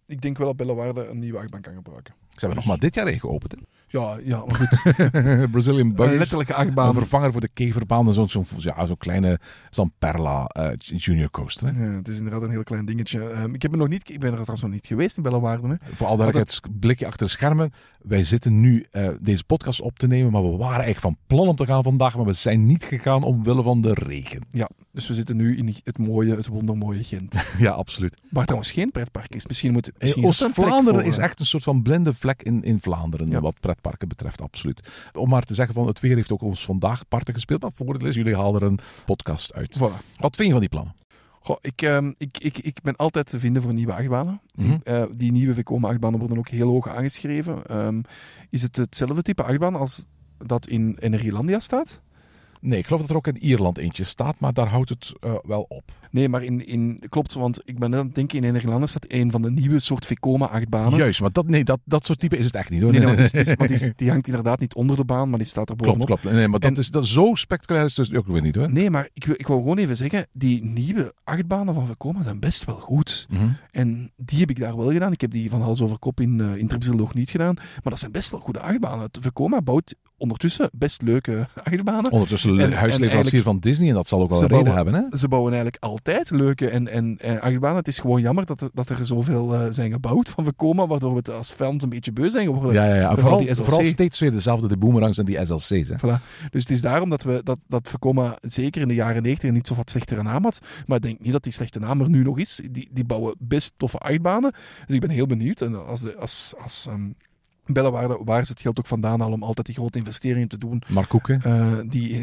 ik denk wel dat Bellewaarde een nieuwe achtbaan kan gebruiken. Ze hebben nog maar dit jaar één geopend. Hè? Ja, ja, maar goed. Brazilian Buggies. Een letterlijke achtbaan. Een vervanger voor de keverbaan en zo'n zo, ja, zo'n kleine Zamperla uh, junior coaster. Hè? Ja, het is inderdaad een heel klein dingetje. Um, ik, heb er nog niet, ik ben er trouwens nog niet geweest in Bellewaarde. Hè. Voor al duidelijkheid, dat... blikje achter de schermen. Wij zitten nu uh, deze podcast op te nemen, maar we waren eigenlijk van plan om te gaan vandaag, maar we zijn niet gegaan omwille van de regen. Ja, dus we zitten nu in het mooie, het wondermooie Gent. Ja, absoluut. Waar trouwens geen pretpark is. Misschien moet misschien Oost-Vlaanderen voor... is echt een soort van blinde vlek in, in Vlaanderen, ja. Wat pretparken betreft, absoluut. Om maar te zeggen van het weer heeft ook ons vandaag parten gespeeld, maar voordeel is, jullie halen er een podcast uit. Voilà. Wat vind je van die plannen? Goh, ik, um, ik, ik, ik ben altijd te vinden voor nieuwe achtbanen. Mm-hmm. Die, uh, die nieuwe Vekoma-achtbanen worden ook heel hoog aangeschreven. Um, is het hetzelfde type achtbaan als dat in Energielandia staat? Nee, ik geloof dat er ook in Ierland eentje staat, maar daar houdt het uh, wel op. Nee, maar in, in, klopt, want ik ben aan het denken, in Energielandia staat een van de nieuwe soort Vekoma-achtbanen. Juist, maar dat, nee, dat, dat soort type is het echt niet, hoor. Nee, nee, nee, nee, nee. Het is, het is, die, die hangt inderdaad niet onder de baan, maar die staat er bovenop. Klopt, klopt. Nee, maar dat en, is, dat is zo spectaculair is het dus ook weer niet, hoor. Nee, maar ik, ik wil gewoon even zeggen, die nieuwe achtbanen van Vekoma zijn best wel goed. Mm-hmm. En die heb ik daar wel gedaan. Ik heb die van hals over kop in, uh, in Tripsel nog niet gedaan. Maar dat zijn best wel goede achtbanen. Vekoma bouwt ondertussen best leuke achtbanen. Ondertussen en, huisleverancier van Disney, en dat zal ook wel een reden bouwen, hebben. Hè? Ze bouwen eigenlijk altijd leuke en, en, en achtbanen. Het is gewoon jammer dat er, dat er zoveel uh, zijn gebouwd van Vekoma, waardoor we het als fans een beetje beu zijn geworden. Ja, ja, ja. Vooral, die vooral steeds weer dezelfde, de boomerangs en die S L C's. Hè? Voilà. Dus het is daarom dat, we, dat, dat Vekoma zeker in de jaren negentig niet zo wat slechtere naam had. Maar ik denk niet dat die slechte naam er nu nog is. Die, die bouwen best toffe achtbanen. Dus ik ben heel benieuwd. En als... De, als, als um, Bellewaarde, waar ze het geld ook vandaan halen om altijd die grote investeringen te doen. Mark Koeken. Uh, die,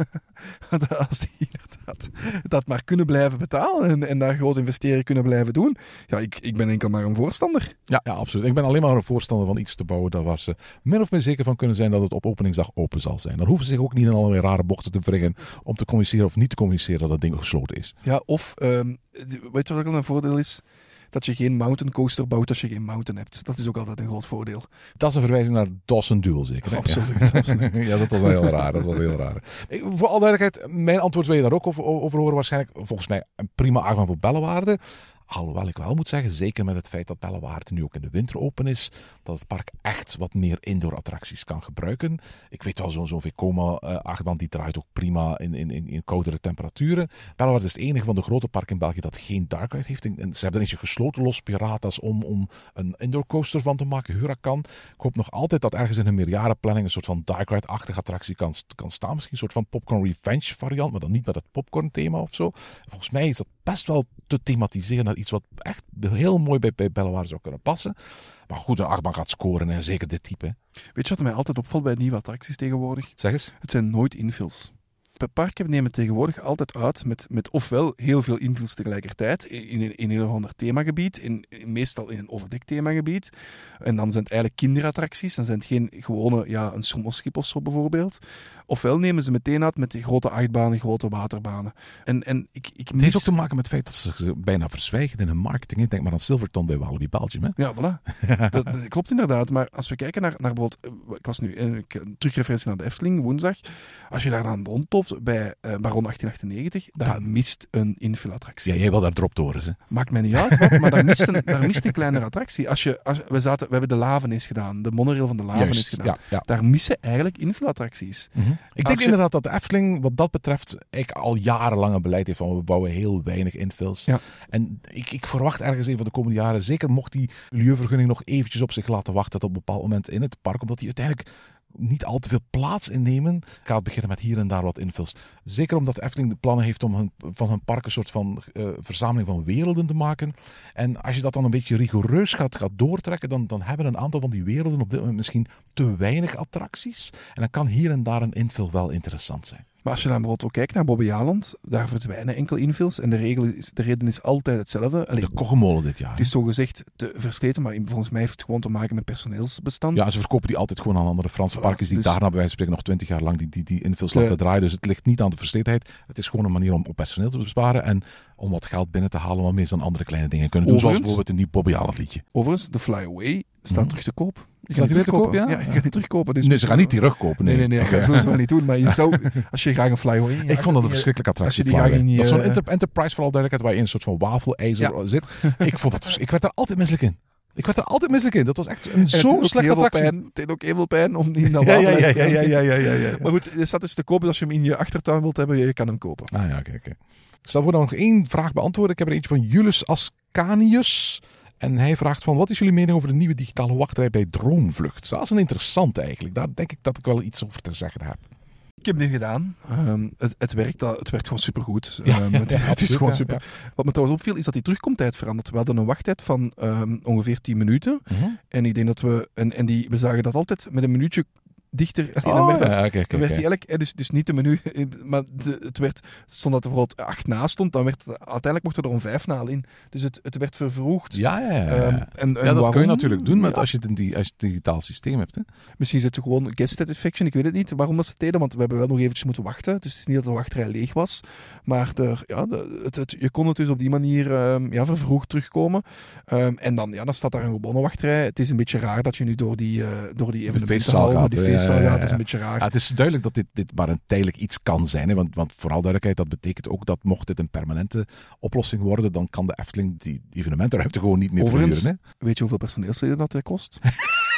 als die inderdaad dat maar kunnen blijven betalen en, en daar grote investeringen kunnen blijven doen. Ja, ik, ik ben enkel maar een voorstander. Ja, ja, absoluut. Ik ben alleen maar een voorstander van iets te bouwen daar waar ze min of meer zeker van kunnen zijn dat het op openingsdag open zal zijn. Dan hoeven ze zich ook niet in allerlei rare bochten te wringen om te communiceren of niet te communiceren dat het ding gesloten is. Ja, of, um, weet je wat ook een voordeel is? Dat je geen mountain coaster bouwt als je geen mountain hebt. Dat is ook altijd een groot voordeel. Dat is een verwijzing naar Dawson Duel, zeker? Hè? Absoluut. Ja. absoluut. Ja, dat was heel raar. Dat was heel raar. Ik, voor alle duidelijkheid, mijn antwoord wil je daar ook over, over horen waarschijnlijk. Volgens mij een prima achtbaan voor Bellewaarde. Alhoewel ik wel moet zeggen, zeker met het feit dat Bellewaarde nu ook in de winter open is, dat het park echt wat meer indoor attracties kan gebruiken. Ik weet wel, zo'n zo'n Vekoma-achtbaan die draait ook prima in, in, in, in koudere temperaturen. Bellewaarde is het enige van de grote parken in België dat geen dark ride heeft. En, en ze hebben er eentje gesloten, Los Piratas, om, om een indoor coaster van te maken, Huracan. Ik hoop nog altijd dat ergens in hun meerjarenplanning een soort van dark ride-achtige attractie kan, kan staan. Misschien een soort van Popcorn Revenge variant, maar dan niet met het popcorn thema of zo. Volgens mij is dat best wel te thematiseren naar iets wat echt heel mooi bij, bij Bellewaarde zou kunnen passen. Maar goed, een achtbaan gaat scoren en zeker dit type. Weet je wat mij altijd opvalt bij nieuwe attracties tegenwoordig? Zeg eens. Het zijn nooit infills. Parken nemen tegenwoordig altijd uit met, met ofwel heel veel infills tegelijkertijd in, in, in een of ander themagebied, in, in, meestal in een overdekt themagebied. En dan zijn het eigenlijk kinderattracties, dan zijn het geen gewone, ja, een schommelschip of zo bijvoorbeeld. Ofwel nemen ze meteen uit met die grote achtbanen, grote waterbanen. En, en ik, ik mis... Het heeft ook te maken met het feit dat ze ze bijna verzwijgen in hun marketing. Ik denk maar aan Silverton bij Walibi Belgium. Hè? Ja, voilà. dat, dat klopt inderdaad. Maar als we kijken naar, naar bijvoorbeeld... Ik was nu een terugreferentie naar de Efteling, woensdag. Als je daar dan rondtopt bij uh, Baron achttien achtennegentig, daar dat... mist een infilattractie. Ja, jij wil daar drop door eens, hè? Maakt mij niet uit, wat, maar daar mist, een, daar mist een kleinere attractie. Als je, als, we, zaten, we hebben de Lavenis gedaan, de monorail van de Lavenis Juist, gedaan. Ja, ja. Daar missen eigenlijk infilattracties. Mm-hmm. Ik denk je... inderdaad dat de Efteling wat dat betreft eigenlijk al jarenlang een beleid heeft van we bouwen heel weinig infills. Ja. En ik, ik verwacht ergens een van de komende jaren, zeker mocht die milieuvergunning nog eventjes op zich laten wachten tot op een bepaald moment in het park, omdat die uiteindelijk niet al te veel plaats innemen, gaat het beginnen met hier en daar wat infills. Zeker omdat de Efteling de plannen heeft om hun, van hun park een soort van uh, verzameling van werelden te maken. En als je dat dan een beetje rigoureus gaat, gaat doortrekken, dan, dan hebben een aantal van die werelden op dit moment misschien te weinig attracties. En dan kan hier en daar een infill wel interessant zijn. Maar als je dan bijvoorbeeld ook kijkt naar Bobbejaanland, daar verdwijnen enkel infills. En de, regel is, de reden is altijd hetzelfde. Allee, de Koggemolen dit jaar. Het is zogezegd te versleten, maar volgens mij heeft het gewoon te maken met personeelsbestand. Ja, ze verkopen die altijd gewoon aan andere Franse parken die dus daarna bij wijze van spreken nog twintig jaar lang die, die, die infills ja. laten draaien. Dus het ligt niet aan de versletenheid. Het is gewoon een manier om op personeel te besparen en om wat geld binnen te halen, wat meestal andere kleine dingen kunnen doen. Zoals bijvoorbeeld een nieuw Bobbejaanland liedje. Overigens, de Fly Away staat mm. terug te koop. Je gaat die weer te kopen, ja? Ja, je gaat niet terugkopen. Dus nee, ze gaan niet terugkopen. Nee, nee, nee, nee dat zullen ze wel niet doen. Maar je zou, als je graag een Flyaway... Ik vond dat een verschrikkelijke attractie, Flyaway. Dat is zo'n inter- enterprise, vooral duidelijkheid, waar je in een soort van wafelijzer ja. zit. Ik vond dat... Ik werd daar altijd misselijk in. Ik werd er altijd misselijk in. Dat was echt een En zo'n het deed slechte ook heel veel attractie. pijn. Het deed ook heel veel pijn om die in dat Ja, ja, water ja, te ja, ja, brengen. ja, ja, ja, ja. Maar goed, er staat dus te kopen als je hem in je achtertuin wilt hebben. Je kan hem kopen. Ah ja, oké, oké. Ik stel voor dat we nog één vraag beantwoorden. Ik heb er eentje van Julius Ascanius. En hij vraagt van, wat is jullie mening over de nieuwe digitale wachtrij bij Droomvlucht? Dat is een interessant eigenlijk. Daar denk ik dat ik wel iets over te zeggen heb. Ik heb dit gedaan. Um, het, het, werkt, dat- het werkt gewoon supergoed. Ja, Um, ja, het, ja, het is absoluut, gewoon ja, super. ja. Wat me trouwens opviel, is dat die terugkomtijd verandert. We hadden een wachttijd van um, ongeveer tien minuten. Mm-hmm. En ik denk dat we... En, en die, we zagen dat altijd met een minuutje dichter. En dan Oh, werd dat- ja, oké, oké, dan werd oké. die eigenlijk, eh, dus, dus niet de menu, eh, maar de, het werd, stond dat er bijvoorbeeld acht na stond, dan werd het, uiteindelijk mochten er om vijf na in. Dus het, het werd vervroegd. Ja, ja, ja. ja. Ehm, en, en ja, dat waarom? kun je natuurlijk doen met, Ja. als, je het in die, als je het digitaal systeem hebt. Hè. Misschien is het gewoon guest satisfaction, ik weet het niet waarom dat ze het deden, want we hebben wel nog eventjes moeten wachten. Dus het is niet dat de wachtrij leeg was, maar er, ja, de, het, het, je kon het dus op die manier um, ja, vervroegd terugkomen. Um, en dan, ja, dan staat daar een gewone wachtrij. Het is een beetje raar dat je nu door die, uh, door die feestzaal evenementenhal, gaat, die ja, feestzaal ja, ja, gaat. Het is ja. een beetje raar. Ja, het is duidelijk dat dit, dit maar een tijdelijk iets kan zijn. Hè? Want, want vooral duidelijkheid, dat betekent ook dat mocht dit een permanente oplossing worden, dan kan de Efteling die evenementenruimte gewoon niet meer Overigens, verhuren. weet je hoeveel personeelsleden dat er kost? Hè?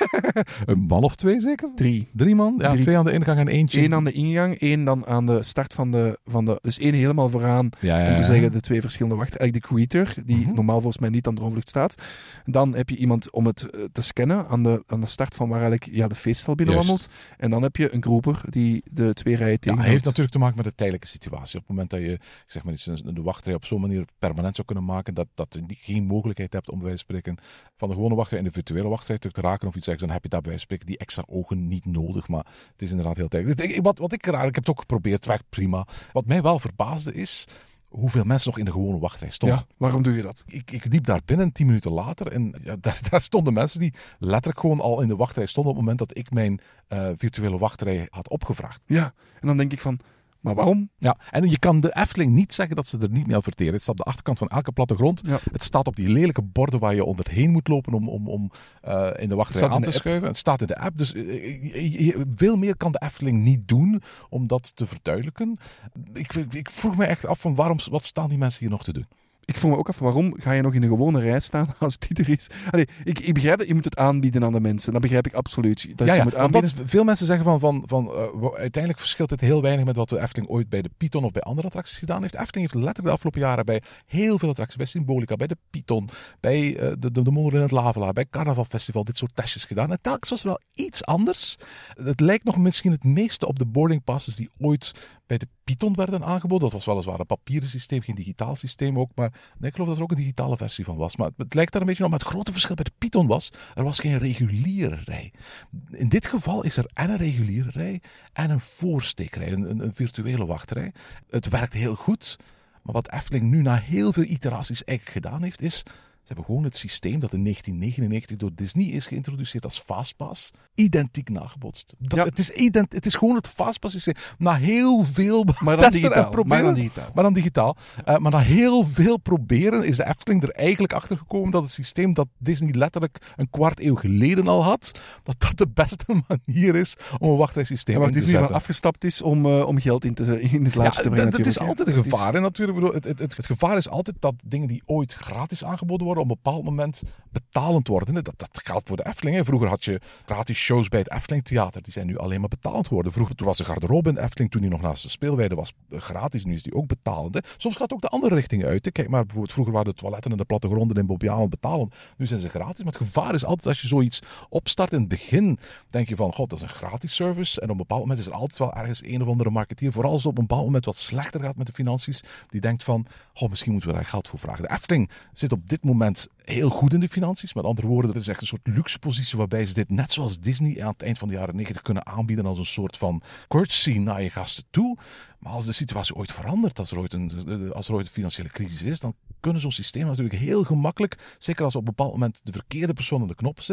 Een man of twee zeker? Drie. Drie man? Ja, Drie. twee aan de ingang en eentje. Eén aan de ingang, één dan aan de start van de... Van de dus één helemaal vooraan, Ja, ja, om te ja. zeggen de twee verschillende wachten. Eigenlijk de greeter, die Mhm. normaal volgens mij niet aan Droomvlucht staat. Dan heb je iemand om het eh, te scannen aan de, aan de start van waar eigenlijk ja, de feeststal binnenwandelt. En dan heb je een groeper die de twee rijen Ja, tegenhoudt. het heeft natuurlijk te maken met de tijdelijke situatie. Op het moment dat je, ik zeg maar iets, de wachtrij op zo'n manier permanent zou kunnen maken, dat, dat je niet- geen mogelijkheid hebt om bij wijze van spreken van de gewone wachtrij in de virtuele wachtrij te raken of iets dergelijks, dan heb je daar bij wijze van spreken die extra ogen niet nodig. Maar het is inderdaad heel tijdelijk. Ik- Wat, wat ik raar, ik heb het ook geprobeerd, het werkt prima. Wat mij wel verbaasde is hoeveel mensen nog in de gewone wachtrij stonden. Ja, waarom doe je dat? Ik, ik liep daar binnen, tien minuten later, en ja, daar, daar stonden mensen die letterlijk gewoon al in de wachtrij stonden op het moment dat ik mijn eh, virtuele wachtrij had opgevraagd. Ja, en dan denk ik van, maar waarom? Ja, en je kan de Efteling niet zeggen dat ze er niet mee adverteren. Het staat op de achterkant van elke plattegrond. Ja. Het staat op die lelijke borden waar je onderheen moet lopen om, om, om uh, in de wachtrij staat aan in te de app. schuiven. Het staat in de app, dus uh, je, je, veel meer kan de Efteling niet doen om dat te verduidelijken. Ik, ik vroeg me echt af van waarom, wat staan die mensen hier nog te doen? Ik vroeg me ook af, waarom ga je nog in een gewone rij staan als dit er is? Allee, ik, ik begrijp dat je moet het aanbieden aan de mensen. Dat begrijp ik absoluut. Dat ja, je ja moet want dat aanbieden. is, veel mensen zeggen van, van, van uh, uiteindelijk verschilt het heel weinig met wat de Efteling ooit bij de Python of bij andere attracties gedaan heeft. De Efteling heeft letterlijk de afgelopen jaren bij heel veel attracties, bij Symbolica, bij de Python, bij uh, de, de, de Monorail in het Lavelaar, bij Carnaval Festival, dit soort testjes gedaan. En telkens was er wel iets anders. Het lijkt nog misschien het meeste op de boarding passes die ooit bij de Python werden aangeboden. Dat was weliswaar een papieren systeem, geen digitaal systeem ook. Maar nee, ik geloof dat er ook een digitale versie van was. Maar het, het lijkt daar een beetje op. Maar het grote verschil bij de Python was, er was geen reguliere rij. In dit geval is er en een reguliere rij en een voorsteekrij, een, een, een virtuele wachtrij. Het werkt heel goed. Maar wat Efteling nu na heel veel iteraties eigenlijk gedaan heeft, is ze hebben gewoon het systeem dat in negentien negenennegentig door Disney is geïntroduceerd als Fastpass, identiek nagebotst. Dat, Ja. het, is ident, het is gewoon het Fastpass systeem. Na heel veel Maar dan testen en digitaal. proberen, Maar dan digitaal. maar dan digitaal. Uh, maar na heel veel proberen is de Efteling er eigenlijk achter gekomen dat het systeem dat Disney letterlijk een kwart eeuw geleden al had, dat dat de beste manier is om een wachtrijsysteem Ja, maar in het te is nu van zetten. afgestapt is om, uh, om geld in, te, in het laatste te Ja, brengen. dat, dat is natuurlijk. altijd een Het is- gevaar. Hè, natuurlijk. Ik bedoel, Het, het, het, het gevaar is altijd dat dingen die ooit gratis aangeboden worden, op een bepaald moment betalend worden. Hè. Dat, dat geldt voor de Efteling. Hè. Vroeger had je gratis shows bij het Efteling Theater. Die zijn nu alleen maar betalend geworden. Vroeger toen was de garderobe in de Efteling, toen die nog naast de speelweide was, gratis. Nu is die ook betalend. Hè. Soms gaat het ook de andere richting uit. Hè. Kijk maar, bijvoorbeeld vroeger waren de toiletten en de plattegronden in Bobbejaanland betalend. Nu zijn ze gratis. Maar het gevaar is altijd als je zoiets opstart in het begin, denk je van, god, dat is een gratis service. En op een bepaald moment is er altijd wel ergens een of andere marketeer, vooral als het op een bepaald moment wat slechter gaat met de financiën, die denkt van, god, misschien moeten we daar geld voor vragen. De Efteling zit op dit moment heel goed in de financiën. Met andere woorden, er is echt een soort luxe positie waarbij ze dit, net zoals Disney aan het eind van de jaren negentig, kunnen aanbieden als een soort van courtesy naar je gasten toe. Maar als de situatie ooit verandert, als er ooit een, als er ooit een financiële crisis is, dan kunnen zo'n systeem natuurlijk heel gemakkelijk, zeker als op een bepaald moment de verkeerde persoon aan de knop zit,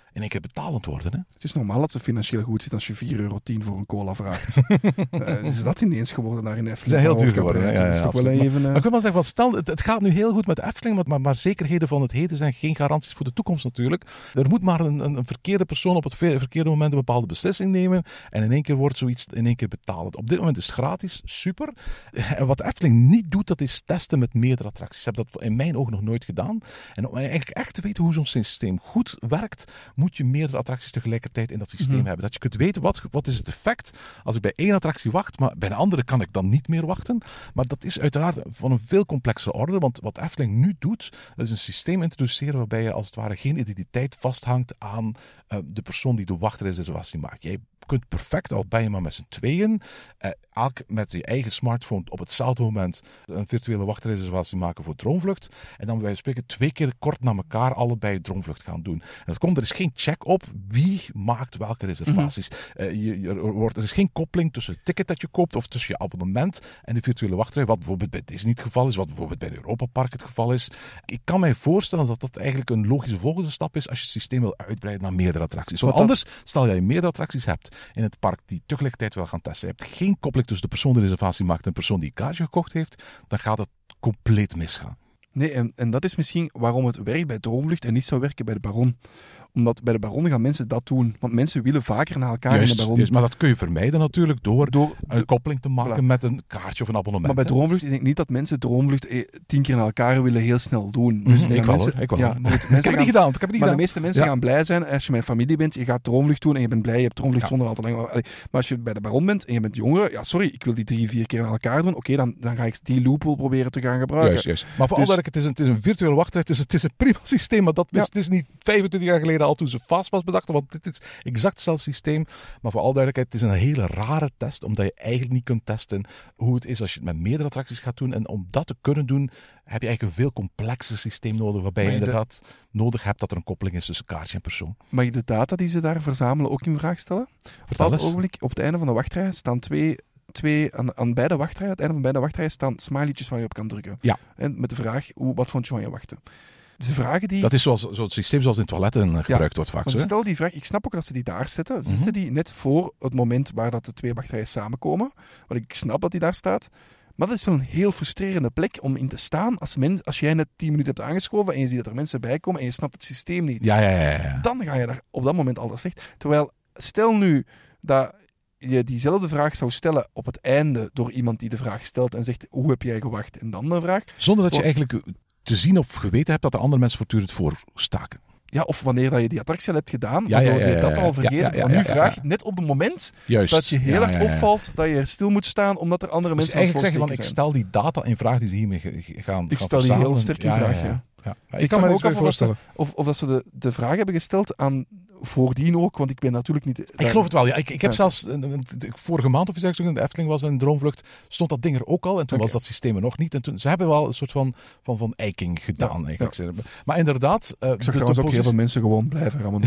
in één keer betalend worden. Hè? Het is normaal dat ze financieel goed zit als je vier euro tien voor een cola vraagt. uh, is dat ineens geworden daar in Efteling? Ze zijn heel duur geworden. Ja, ja, ja, dat is toch wel absoluut. even, uh... maar, maar ik wil wel zeggen, van, stel, het, het gaat nu heel goed met de Efteling, maar, maar, maar zekerheden van het heden zijn geen garanties voor de toekomst natuurlijk. Er moet maar een, een, een verkeerde persoon op het verkeerde moment een bepaalde beslissing nemen en in één keer wordt zoiets in één keer betalend. Op dit moment is het gratis, super. En wat de Efteling niet doet, dat is testen met meerdere attracties. Ze hebben dat in mijn ogen nog nooit gedaan. En om eigenlijk echt te weten hoe zo'n systeem goed werkt, moet je meerdere attracties tegelijkertijd in dat systeem mm-hmm. hebben. Dat je kunt weten, wat, wat is het effect als ik bij één attractie wacht, maar bij een andere kan ik dan niet meer wachten. Maar dat is uiteraard van een veel complexere orde, want wat Efteling nu doet, dat is een systeem introduceren waarbij je als het ware geen identiteit vasthangt aan uh, de persoon die de wachtreservatie maakt. Jij kunt perfect, al ben je maar met z'n tweeën, uh, elk met je eigen smartphone op hetzelfde moment een virtuele wachtreservatie maken voor Droomvlucht. En dan bij wijze van spreken twee keer kort na elkaar allebei Droomvlucht gaan doen. En dat komt, er is geen check op wie maakt welke reservaties. Mm-hmm. Uh, je, je, er, wordt, er is geen koppeling tussen het ticket dat je koopt of tussen je abonnement en de virtuele wachtrij, wat bijvoorbeeld bij Disney het geval is, wat bijvoorbeeld bij Europa Park het geval is. Ik kan mij voorstellen dat dat eigenlijk een logische volgende stap is als je het systeem wil uitbreiden naar meerdere attracties. Want anders, stel dat je meerdere attracties hebt in het park die tegelijkertijd wil gaan testen. Je hebt geen koppeling tussen de persoon die de reservatie maakt en de persoon die een kaartje gekocht heeft, dan gaat het compleet misgaan. Nee, en, en dat is misschien waarom het werkt bij Droomvlucht en niet zou werken bij de Baron. Omdat bij de Baron gaan mensen dat doen. Want mensen willen vaker naar elkaar juist, in de Baron. Juist, maar dat kun je vermijden natuurlijk door, door een koppeling te maken voilà. met een kaartje of een abonnement. Maar bij Droomvlucht, ik denk niet dat mensen Droomvlucht eh, tien keer naar elkaar willen heel snel doen. Dus mm-hmm, ik wel mensen, hoor, ik wel. Ja, ik heb het niet gedaan. Ik heb het niet maar gedaan. de meeste mensen ja. gaan blij zijn als je met familie bent. Je gaat Droomvlucht doen en je bent blij. Je hebt Droomvlucht ja. zonder al te lang. Maar als je bij de Baron bent en je bent jongeren, ja sorry, ik wil die drie, vier keer naar elkaar doen. Oké, okay, dan, dan ga ik die loophole proberen te gaan gebruiken. Juist, juist. Maar vooral dus, dat ik, het is een, het is een virtuele wachtrij. Het is, het is een prima systeem, maar dat was, ja. het is niet vijfentwintig jaar geleden al toen ze vast was bedacht. Want dit is exact hetzelfde systeem. Maar voor alle duidelijkheid, het is een hele rare test, omdat je eigenlijk niet kunt testen hoe het is als je het met meerdere attracties gaat doen. En om dat te kunnen doen, heb je eigenlijk een veel complexer systeem nodig, waarbij je inderdaad de... nodig hebt dat er een koppeling is tussen kaartje en persoon. Mag je de data die ze daar verzamelen ook in vraag stellen? Vertel op het ogenblik, op het einde van de wachtrij staan twee... Twee, aan, aan beide wachtrijen, aan het einde van beide wachtrijen staan smileytjes waar je op kan drukken. Ja. En met de vraag, hoe, wat vond je van je wachten? Dus de vragen die... Dat is zoals, zo het systeem zoals in toiletten uh, gebruikt ja, wordt vaak. Zo, stel die vraag, ik snap ook dat ze die daar zetten. Ze mm-hmm. zetten die net voor het moment waar dat de twee wachtrijen samenkomen. Want ik snap dat die daar staat. Maar dat is wel een heel frustrerende plek om in te staan als, men, als jij net tien minuten hebt aangeschoven en je ziet dat er mensen bij komen en je snapt het systeem niet. Ja, ja, ja, ja. Dan ga je daar op dat moment al slecht. Terwijl, stel nu dat je diezelfde vraag zou stellen op het einde door iemand die de vraag stelt en zegt, hoe heb jij gewacht? En dan de vraag. Zonder dat je eigenlijk te zien of geweten hebt dat er andere mensen voortdurend voor staken. Ja, of wanneer dat je die attractie al hebt gedaan, ja, ja, ja, waardoor ja, je dat ja, al vergeten. ja, ja, ja, maar nu ja, ja, vraag je ja. net op het moment Juist. dat je heel ja, erg ja, ja. opvalt dat je er stil moet staan, omdat er andere dus mensen aan het eigenlijk zeg je, voorsteken want zijn. ik stel die data in vraag die ze hiermee gaan Ik gaan stel die heel sterk in ja, vraag, ja. ja. ja. ja. ja. Ik, Ik kan kan me me ook ook voorstellen. Of, of dat ze de, de vraag hebben gesteld aan voordien ook, want ik ben natuurlijk niet... Ik geloof het wel, ja. Ik, ik heb ja. zelfs, vorige maand of iets, toen in de Efteling was en Droomvlucht, stond dat ding er ook al. En toen okay. was dat systeem er nog niet. En toen, ze hebben wel een soort van, van, van eiking gedaan, ja, eigenlijk. Ja. Maar inderdaad... Uh, ik zag trouwens ook heel veel mensen gewoon blijven rammen.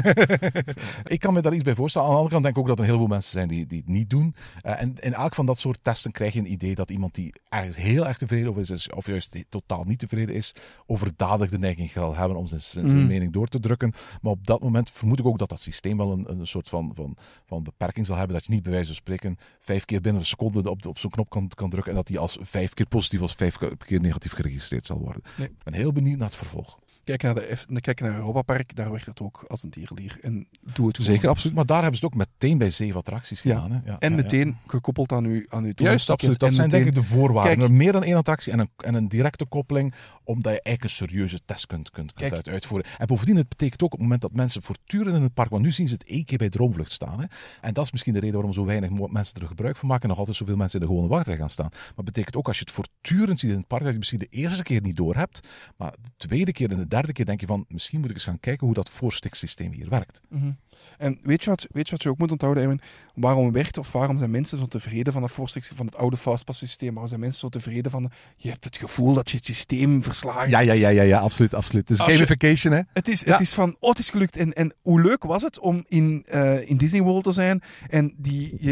Ik kan me daar iets bij voorstellen. Aan de andere kant denk ik ook dat er een heleboel mensen zijn die, die het niet doen. Uh, en in elk van dat soort testen krijg je een idee dat iemand die ergens heel erg tevreden over is, of juist totaal niet tevreden is, overdadig de neiging zal hebben om zijn, zijn mm. mening door te drukken. Maar op dat moment vermoed ik ook dat dat systeem wel een, een soort van, van, van beperking zal hebben, dat je niet bij wijze van spreken vijf keer binnen een seconde op, op zo'n knop kan, kan drukken en dat die als vijf keer positief of vijf keer negatief geregistreerd zal worden. Nee. Ik ben heel benieuwd naar het vervolg. Kijk naar, de, kijk naar Europa Park, daar werkt het ook als een tierenlier. En doe het Zeker, absoluut. Maar daar hebben ze het ook meteen bij zeven attracties gedaan. Ja. Hè? Ja, en ja, meteen ja. gekoppeld aan uw aan uw Juist, absoluut. Dat zijn meteen, denk ik de voorwaarden. Kijk, er meer dan één attractie en een, en een directe koppeling, omdat je eigenlijk een serieuze test kunt, kunt, kunt uit, uitvoeren. En bovendien, het betekent ook op het moment dat mensen voortdurend in het park, want nu zien ze het één keer bij Droomvlucht staan. Hè? En dat is misschien de reden waarom zo weinig mensen er gebruik van maken en nog altijd zoveel mensen in de gewone wachtrij gaan staan. Maar het betekent ook als je het voortdurend ziet in het park, dat je misschien de eerste keer niet door hebt, maar de tweede keer en de derde keer denk je van, misschien moet ik eens gaan kijken hoe dat voorstiksysteem hier werkt. Mm-hmm. En weet je, wat, weet je wat je ook moet onthouden, Erwin? Waarom werkt of waarom zijn mensen zo tevreden van, voorstik, van het oude fastpass-systeem? Waarom zijn mensen zo tevreden van... De, je hebt het gevoel dat je het systeem verslaagt. Ja, ja, ja, ja, ja, absoluut, absoluut. Het is gamification, hè? Het is, ja. het is van, oh, het is gelukt. En, en hoe leuk was het om in, uh, in Disney World te zijn en die... Je,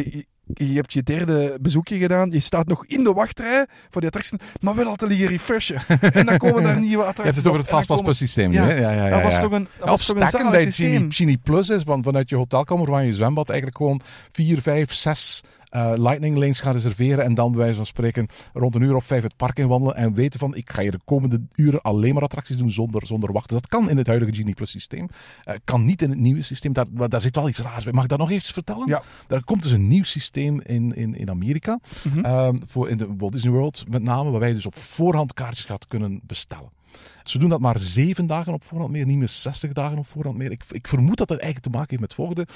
Je hebt je derde bezoekje gedaan. Je staat nog in de wachtrij voor die attractie. Maar wel al te liggen refreshen. En dan komen daar nieuwe attracties. Je hebt het over het fastpass-systeem. Ja, ja, ja, ja, ja, dat was ja. toch een, dat Ja, was of toch een stakken zalig bij Genie, systeem. Genie Plus is, want vanuit je hotelkamer waar je zwembad eigenlijk gewoon vier, vijf, zes uh, lightning lanes gaan reserveren en dan bij wijze van spreken rond een uur of vijf het park inwandelen en weten van ik ga hier de komende uren alleen maar attracties doen zonder, zonder wachten. Dat kan in het huidige Genie Plus systeem. Uh, kan niet in het nieuwe systeem. Daar, daar zit wel iets raars bij. Mag ik dat nog eventjes vertellen? Ja. Er komt dus een nieuw systeem in, in, in Amerika. Mhm. Um, voor in de Walt Disney World met name, waarbij je dus op voorhand kaartjes gaat kunnen bestellen. Ze doen dat maar zeven dagen op voorhand meer, niet meer zestig dagen op voorhand meer. Ik, ik vermoed dat dat eigenlijk te maken heeft met het volgende.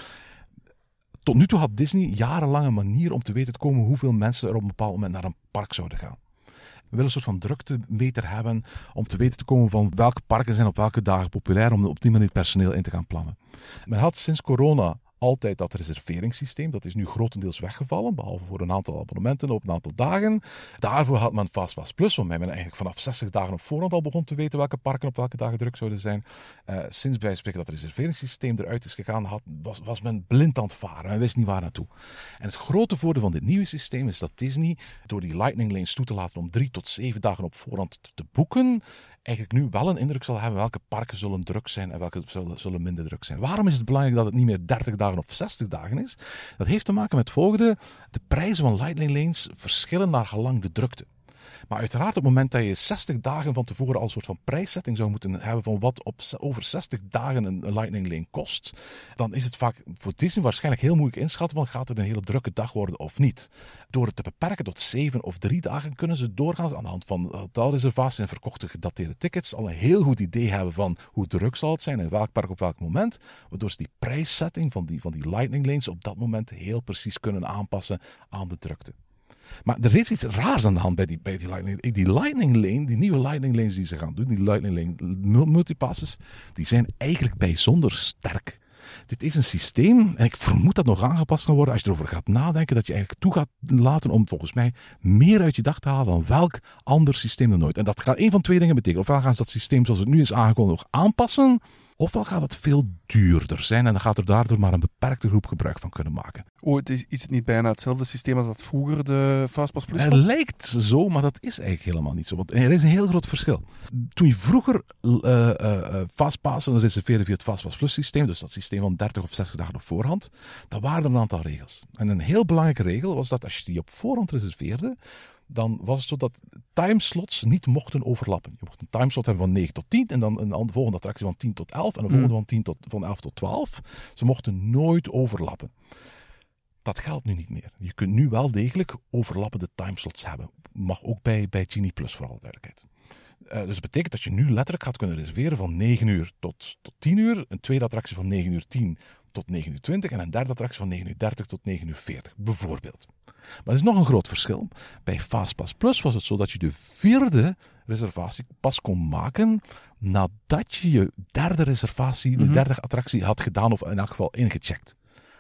Tot nu toe had Disney jarenlang een manier om te weten te komen hoeveel mensen er op een bepaald moment naar een park zouden gaan. We willen een soort van druktemeter hebben om te weten te komen van welke parken zijn op welke dagen populair om op die manier personeel in te gaan plannen. Men had sinds corona altijd dat reserveringssysteem. Dat is nu grotendeels weggevallen, behalve voor een aantal abonnementen op een aantal dagen. Daarvoor had men Fastpass Plus, omdat men eigenlijk vanaf zestig dagen op voorhand al begon te weten welke parken op welke dagen druk zouden zijn. Uh, sinds bij spreken dat het reserveringssysteem eruit is gegaan, had, was, was men blind aan het varen. Men wist niet waar naartoe. En het grote voordeel van dit nieuwe systeem is dat Disney, door die Lightning Lanes toe te laten om drie tot zeven dagen op voorhand te boeken, eigenlijk nu wel een indruk zal hebben welke parken zullen druk zijn en welke zullen, zullen minder druk zijn. Waarom is het belangrijk dat het niet meer dertig dagen of zestig dagen is? Dat heeft te maken met het volgende. De prijzen van Lightning Lanes verschillen naar gelang de drukte. Maar uiteraard op het moment dat je zestig dagen van tevoren al een soort van prijszetting zou moeten hebben van wat op over zestig dagen een, een Lightning Lane kost, dan is het vaak voor Disney waarschijnlijk heel moeilijk inschatten van gaat het een hele drukke dag worden of niet. Door het te beperken tot zeven of drie dagen kunnen ze doorgaan aan de hand van hotelreservaties en verkochte gedateerde tickets al een heel goed idee hebben van hoe druk zal het zijn en welk park op welk moment, waardoor ze die prijszetting van die, van die Lightning Lanes op dat moment heel precies kunnen aanpassen aan de drukte. Maar er is iets raars aan de hand bij die, bij die Lightning Lane. Die Lightning Lane, die nieuwe Lightning Lanes die ze gaan doen, die Lightning Lane multipasses, die zijn eigenlijk bijzonder sterk. Dit is een systeem, en ik vermoed dat nog aangepast kan worden als je erover gaat nadenken, dat je eigenlijk toe gaat laten om volgens mij meer uit je dag te halen dan welk ander systeem dan ooit. En dat gaat één van twee dingen betekenen. Ofwel gaan ze dat systeem zoals het nu is aangekondigd nog aanpassen, ofwel gaat het veel duurder zijn en dan gaat er daardoor maar een beperkte groep gebruik van kunnen maken. Oh, het is, is het niet bijna hetzelfde systeem als dat vroeger de Fastpass Plus was? Het lijkt zo, maar dat is eigenlijk helemaal niet zo. Want er is een heel groot verschil. Toen je vroeger uh, uh, Fastpassen reserveerde via het Fastpass Plus systeem, dus dat systeem van dertig of zestig dagen op voorhand, dan waren er een aantal regels. En een heel belangrijke regel was dat als je die op voorhand reserveerde, dan was het zo dat timeslots niet mochten overlappen. Je mocht een timeslot hebben van negen tot tien en dan een volgende attractie van tien tot elf en een volgende van, tien tot, van elf tot twaalf. Ze mochten nooit overlappen. Dat geldt nu niet meer. Je kunt nu wel degelijk overlappende timeslots hebben. Mag ook bij, bij Genie Plus, voor alle duidelijkheid. Uh, dus dat betekent dat je nu letterlijk gaat kunnen reserveren van negen uur tot, tot tien uur. Een tweede attractie van negen uur tien tot negen uur twintig. En een derde attractie van negen uur dertig tot negen uur veertig. Bijvoorbeeld. Maar er is nog een groot verschil. Bij Fastpass Plus was het zo dat je de vierde reservatie pas kon maken nadat je je derde reservatie, de derde attractie had gedaan of in elk geval ingecheckt.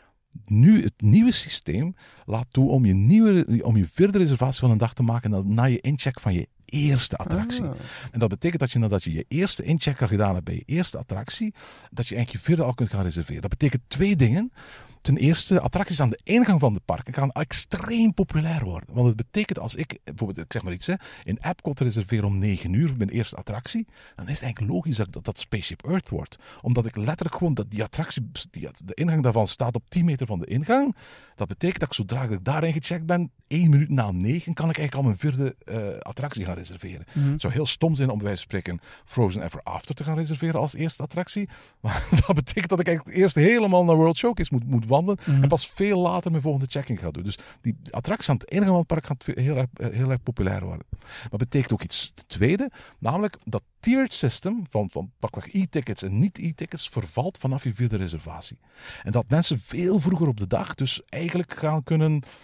Nu, het nieuwe systeem laat toe om je, nieuwe, om je vierde reservatie van een dag te maken na je incheck van je eerste attractie. Ah. En dat betekent dat je nadat je je eerste incheck al gedaan hebt bij je eerste attractie, dat je eigenlijk je vierde al kunt gaan reserveren. Dat betekent twee dingen. Ten eerste, attracties aan de ingang van de parken gaan extreem populair worden. Want het betekent als ik, bijvoorbeeld, ik zeg maar iets, hè, in Epcot reserveer om negen uur voor mijn eerste attractie, dan is het eigenlijk logisch dat dat, dat Spaceship Earth wordt. Omdat ik letterlijk gewoon, dat die attractie, die, de ingang daarvan staat op tien meter van de ingang. Dat betekent dat ik zodra ik daarin gecheckt ben, één minuut na negen, kan ik eigenlijk al mijn vierde uh, attractie gaan reserveren. Mm-hmm. Het zou heel stom zijn om bij wijze van spreken Frozen Ever After te gaan reserveren als eerste attractie. Maar dat betekent dat ik eigenlijk eerst helemaal naar World Showcase moet, moet wandelen mm-hmm. en pas veel later mijn volgende checking ga doen. Dus die attracties aan het ingang van het park gaan heel erg, heel erg populair worden. Maar dat betekent ook iets tweede, namelijk dat tiered system van, van pakweg e-tickets en niet-e-tickets vervalt vanaf je vierde reservatie. En dat mensen veel vroeger op de dag dus eigenlijk gaan kunnen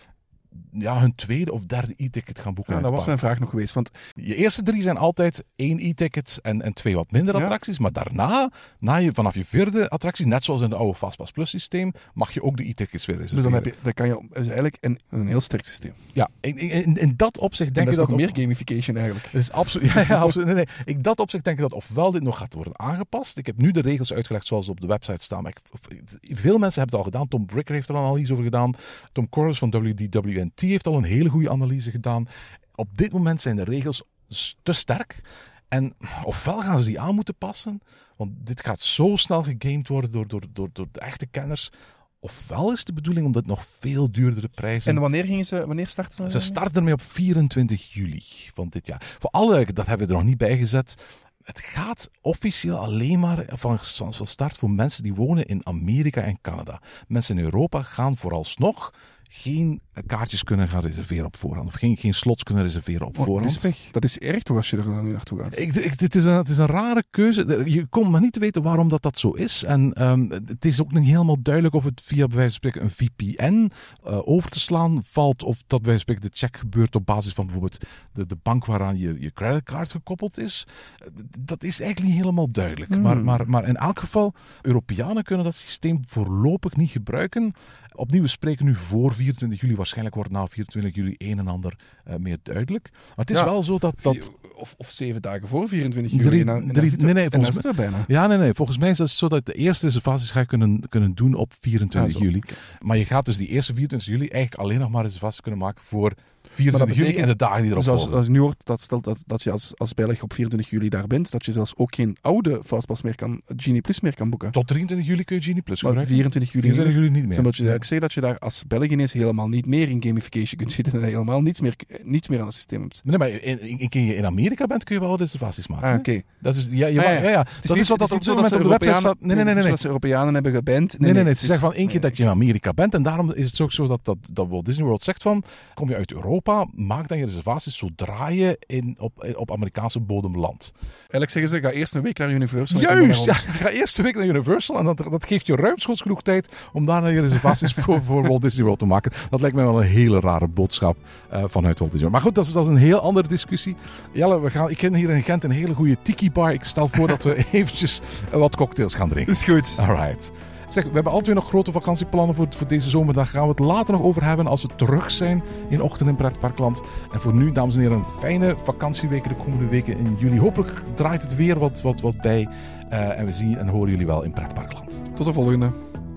ja, hun tweede of derde e-ticket gaan boeken. Ja, in dat het was park. mijn vraag nog geweest. Want Je eerste drie zijn altijd één e-ticket en, en twee wat minder Ja. attracties. Maar daarna, na je, vanaf je vierde attractie, net zoals in het oude Fastpass Plus systeem, mag je ook de e-tickets weer dus reserveren. dan, heb je, dan kan je dus eigenlijk een, een heel sterk systeem. Ja, in, in, in dat opzicht En denk dat ik is dat... nog of- meer gamification eigenlijk. Dat is absoluut, ja, ja, absoluut. Nee, nee. In dat opzicht denk ik dat ofwel dit nog gaat worden aangepast. Ik heb nu de regels uitgelegd zoals ze op de website staan. Maar ik, of- veel mensen hebben het al gedaan. Tom Bricker heeft er een analyse over gedaan. Tom Corliss van W D W N T heeft al een hele goede analyse gedaan. Op dit moment zijn de regels s- te sterk. En ofwel gaan ze die aan moeten passen. Want dit gaat zo snel gegamed worden door, door, door, door de echte kenners. Ofwel is de bedoeling om dit nog veel duurdere prijzen... En wanneer gingen ze, wanneer starten ze? Ze starten ermee op vierentwintig juli van dit jaar. Voor alle, dat hebben we er nog niet bij gezet. Het gaat officieel alleen maar van, van start voor mensen die wonen in Amerika en Canada. Mensen in Europa gaan vooralsnog geen kaartjes kunnen gaan reserveren op voorhand. Of geen, geen slots kunnen reserveren op Oh, voorhand. dat is weg. Dat is erg toch als je er dan nu naartoe gaat. Ik, ik, dit is een, het is een rare keuze. Je komt maar niet te weten waarom dat, dat zo is. En um, het is ook niet helemaal duidelijk of het via bij wijze van spreken een V P N uh, over te slaan valt. Of dat bij wijze van spreken de check gebeurt op basis van bijvoorbeeld de, de bank waaraan je, je creditcard gekoppeld is. Dat is eigenlijk niet helemaal duidelijk. Hmm. Maar, maar, maar in elk geval, Europeanen kunnen dat systeem voorlopig niet gebruiken. Opnieuw, we spreken nu voor vierentwintig juli. Waarschijnlijk wordt na vierentwintig juli een en ander uh, meer duidelijk. Maar het is Ja. wel zo dat... dat Vier- Of, of zeven dagen voor vierentwintig juli. Drie- en dan, en dan drie- zitten we- nee, nee, en dan volgens zitten we bijna. Ja, nee, nee. Volgens mij is het zo dat de eerste reservaties ga je kunnen, kunnen doen op vierentwintig Ah, zo. juli. Oké. Maar je gaat dus die eerste vierentwintig juli eigenlijk alleen nog maar reservaties kunnen maken voor Maar vierentwintig dat juli en de betekent- dagen die erop Dus als, volgen. als je nu hoort dat stelt dat, dat je als, als Belg op vierentwintig juli daar bent, dat je zelfs ook geen oude Fastpass meer kan, Genie Plus meer kan boeken. Tot drieëntwintig juli kun je Genie Plus Maar gebruiken. vierentwintig juli, vierentwintig juli niet meer. Zodat je eigenlijk zegt dat je daar als Belg ineens helemaal niet meer in gamification kunt zitten en helemaal niets meer, niets meer aan het systeem hebt. Nee, maar in, in, in, je in Amerika bent, kun je wel reservaties maken. Ah, hè? oké. Dat is, ja, je Ah, mag- ja. ja, ja. Het is Dat niet- is wat het dat op is dit niet moment zo dat op de ze website Europeanen- staat. Nee, nee, nee. het is nee. niet zo dat ze Europeanen hebben geband. Nee, nee, nee. het Ze is- zeggen van één keer nee. dat je in Amerika bent. En daarom is het ook zo dat, dat, dat Walt Disney World zegt van... Kom je uit Europa, maak dan je reservaties zodra je in, op, op Amerikaanse bodem landt. Eigenlijk zeggen ze, ga eerst een week naar Universal. en kom dan Juist! naar Ja, ons. ga eerst een week naar Universal en dat, dat geeft je ruimschoots genoeg tijd om daarna je reservaties voor, voor Walt Disney World te maken. Dat lijkt mij wel een hele rare boodschap uh, vanuit Walt Disney World. Maar goed, dat is, dat is een heel andere discussie. Jelle, we gaan, ik ken hier in Gent een hele goede tiki-bar. Ik stel voor dat we eventjes uh, wat cocktails gaan drinken. Is goed. Alright. Zeg, we hebben altijd nog grote vakantieplannen voor, voor deze zomer. Daar gaan we het later nog over hebben als we terug zijn in Ochtend in Pretparkland. En voor nu, dames en heren, een fijne vakantieweken de komende weken in juli. Hopelijk draait het weer wat, wat, wat bij. Uh, en we zien en horen jullie wel in Pretparkland. Tot de volgende.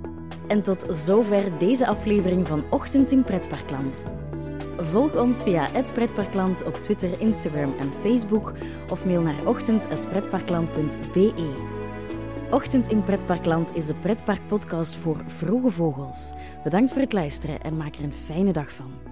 En tot zover deze aflevering van Ochtend in Pretparkland. Volg ons via het Pretparkland op Twitter, Instagram en Facebook of mail naar ochtend apenstaartje pretparkland punt b e. Ochtend in Pretparkland is de pretparkpodcast voor vroege vogels. Bedankt voor het luisteren en maak er een fijne dag van.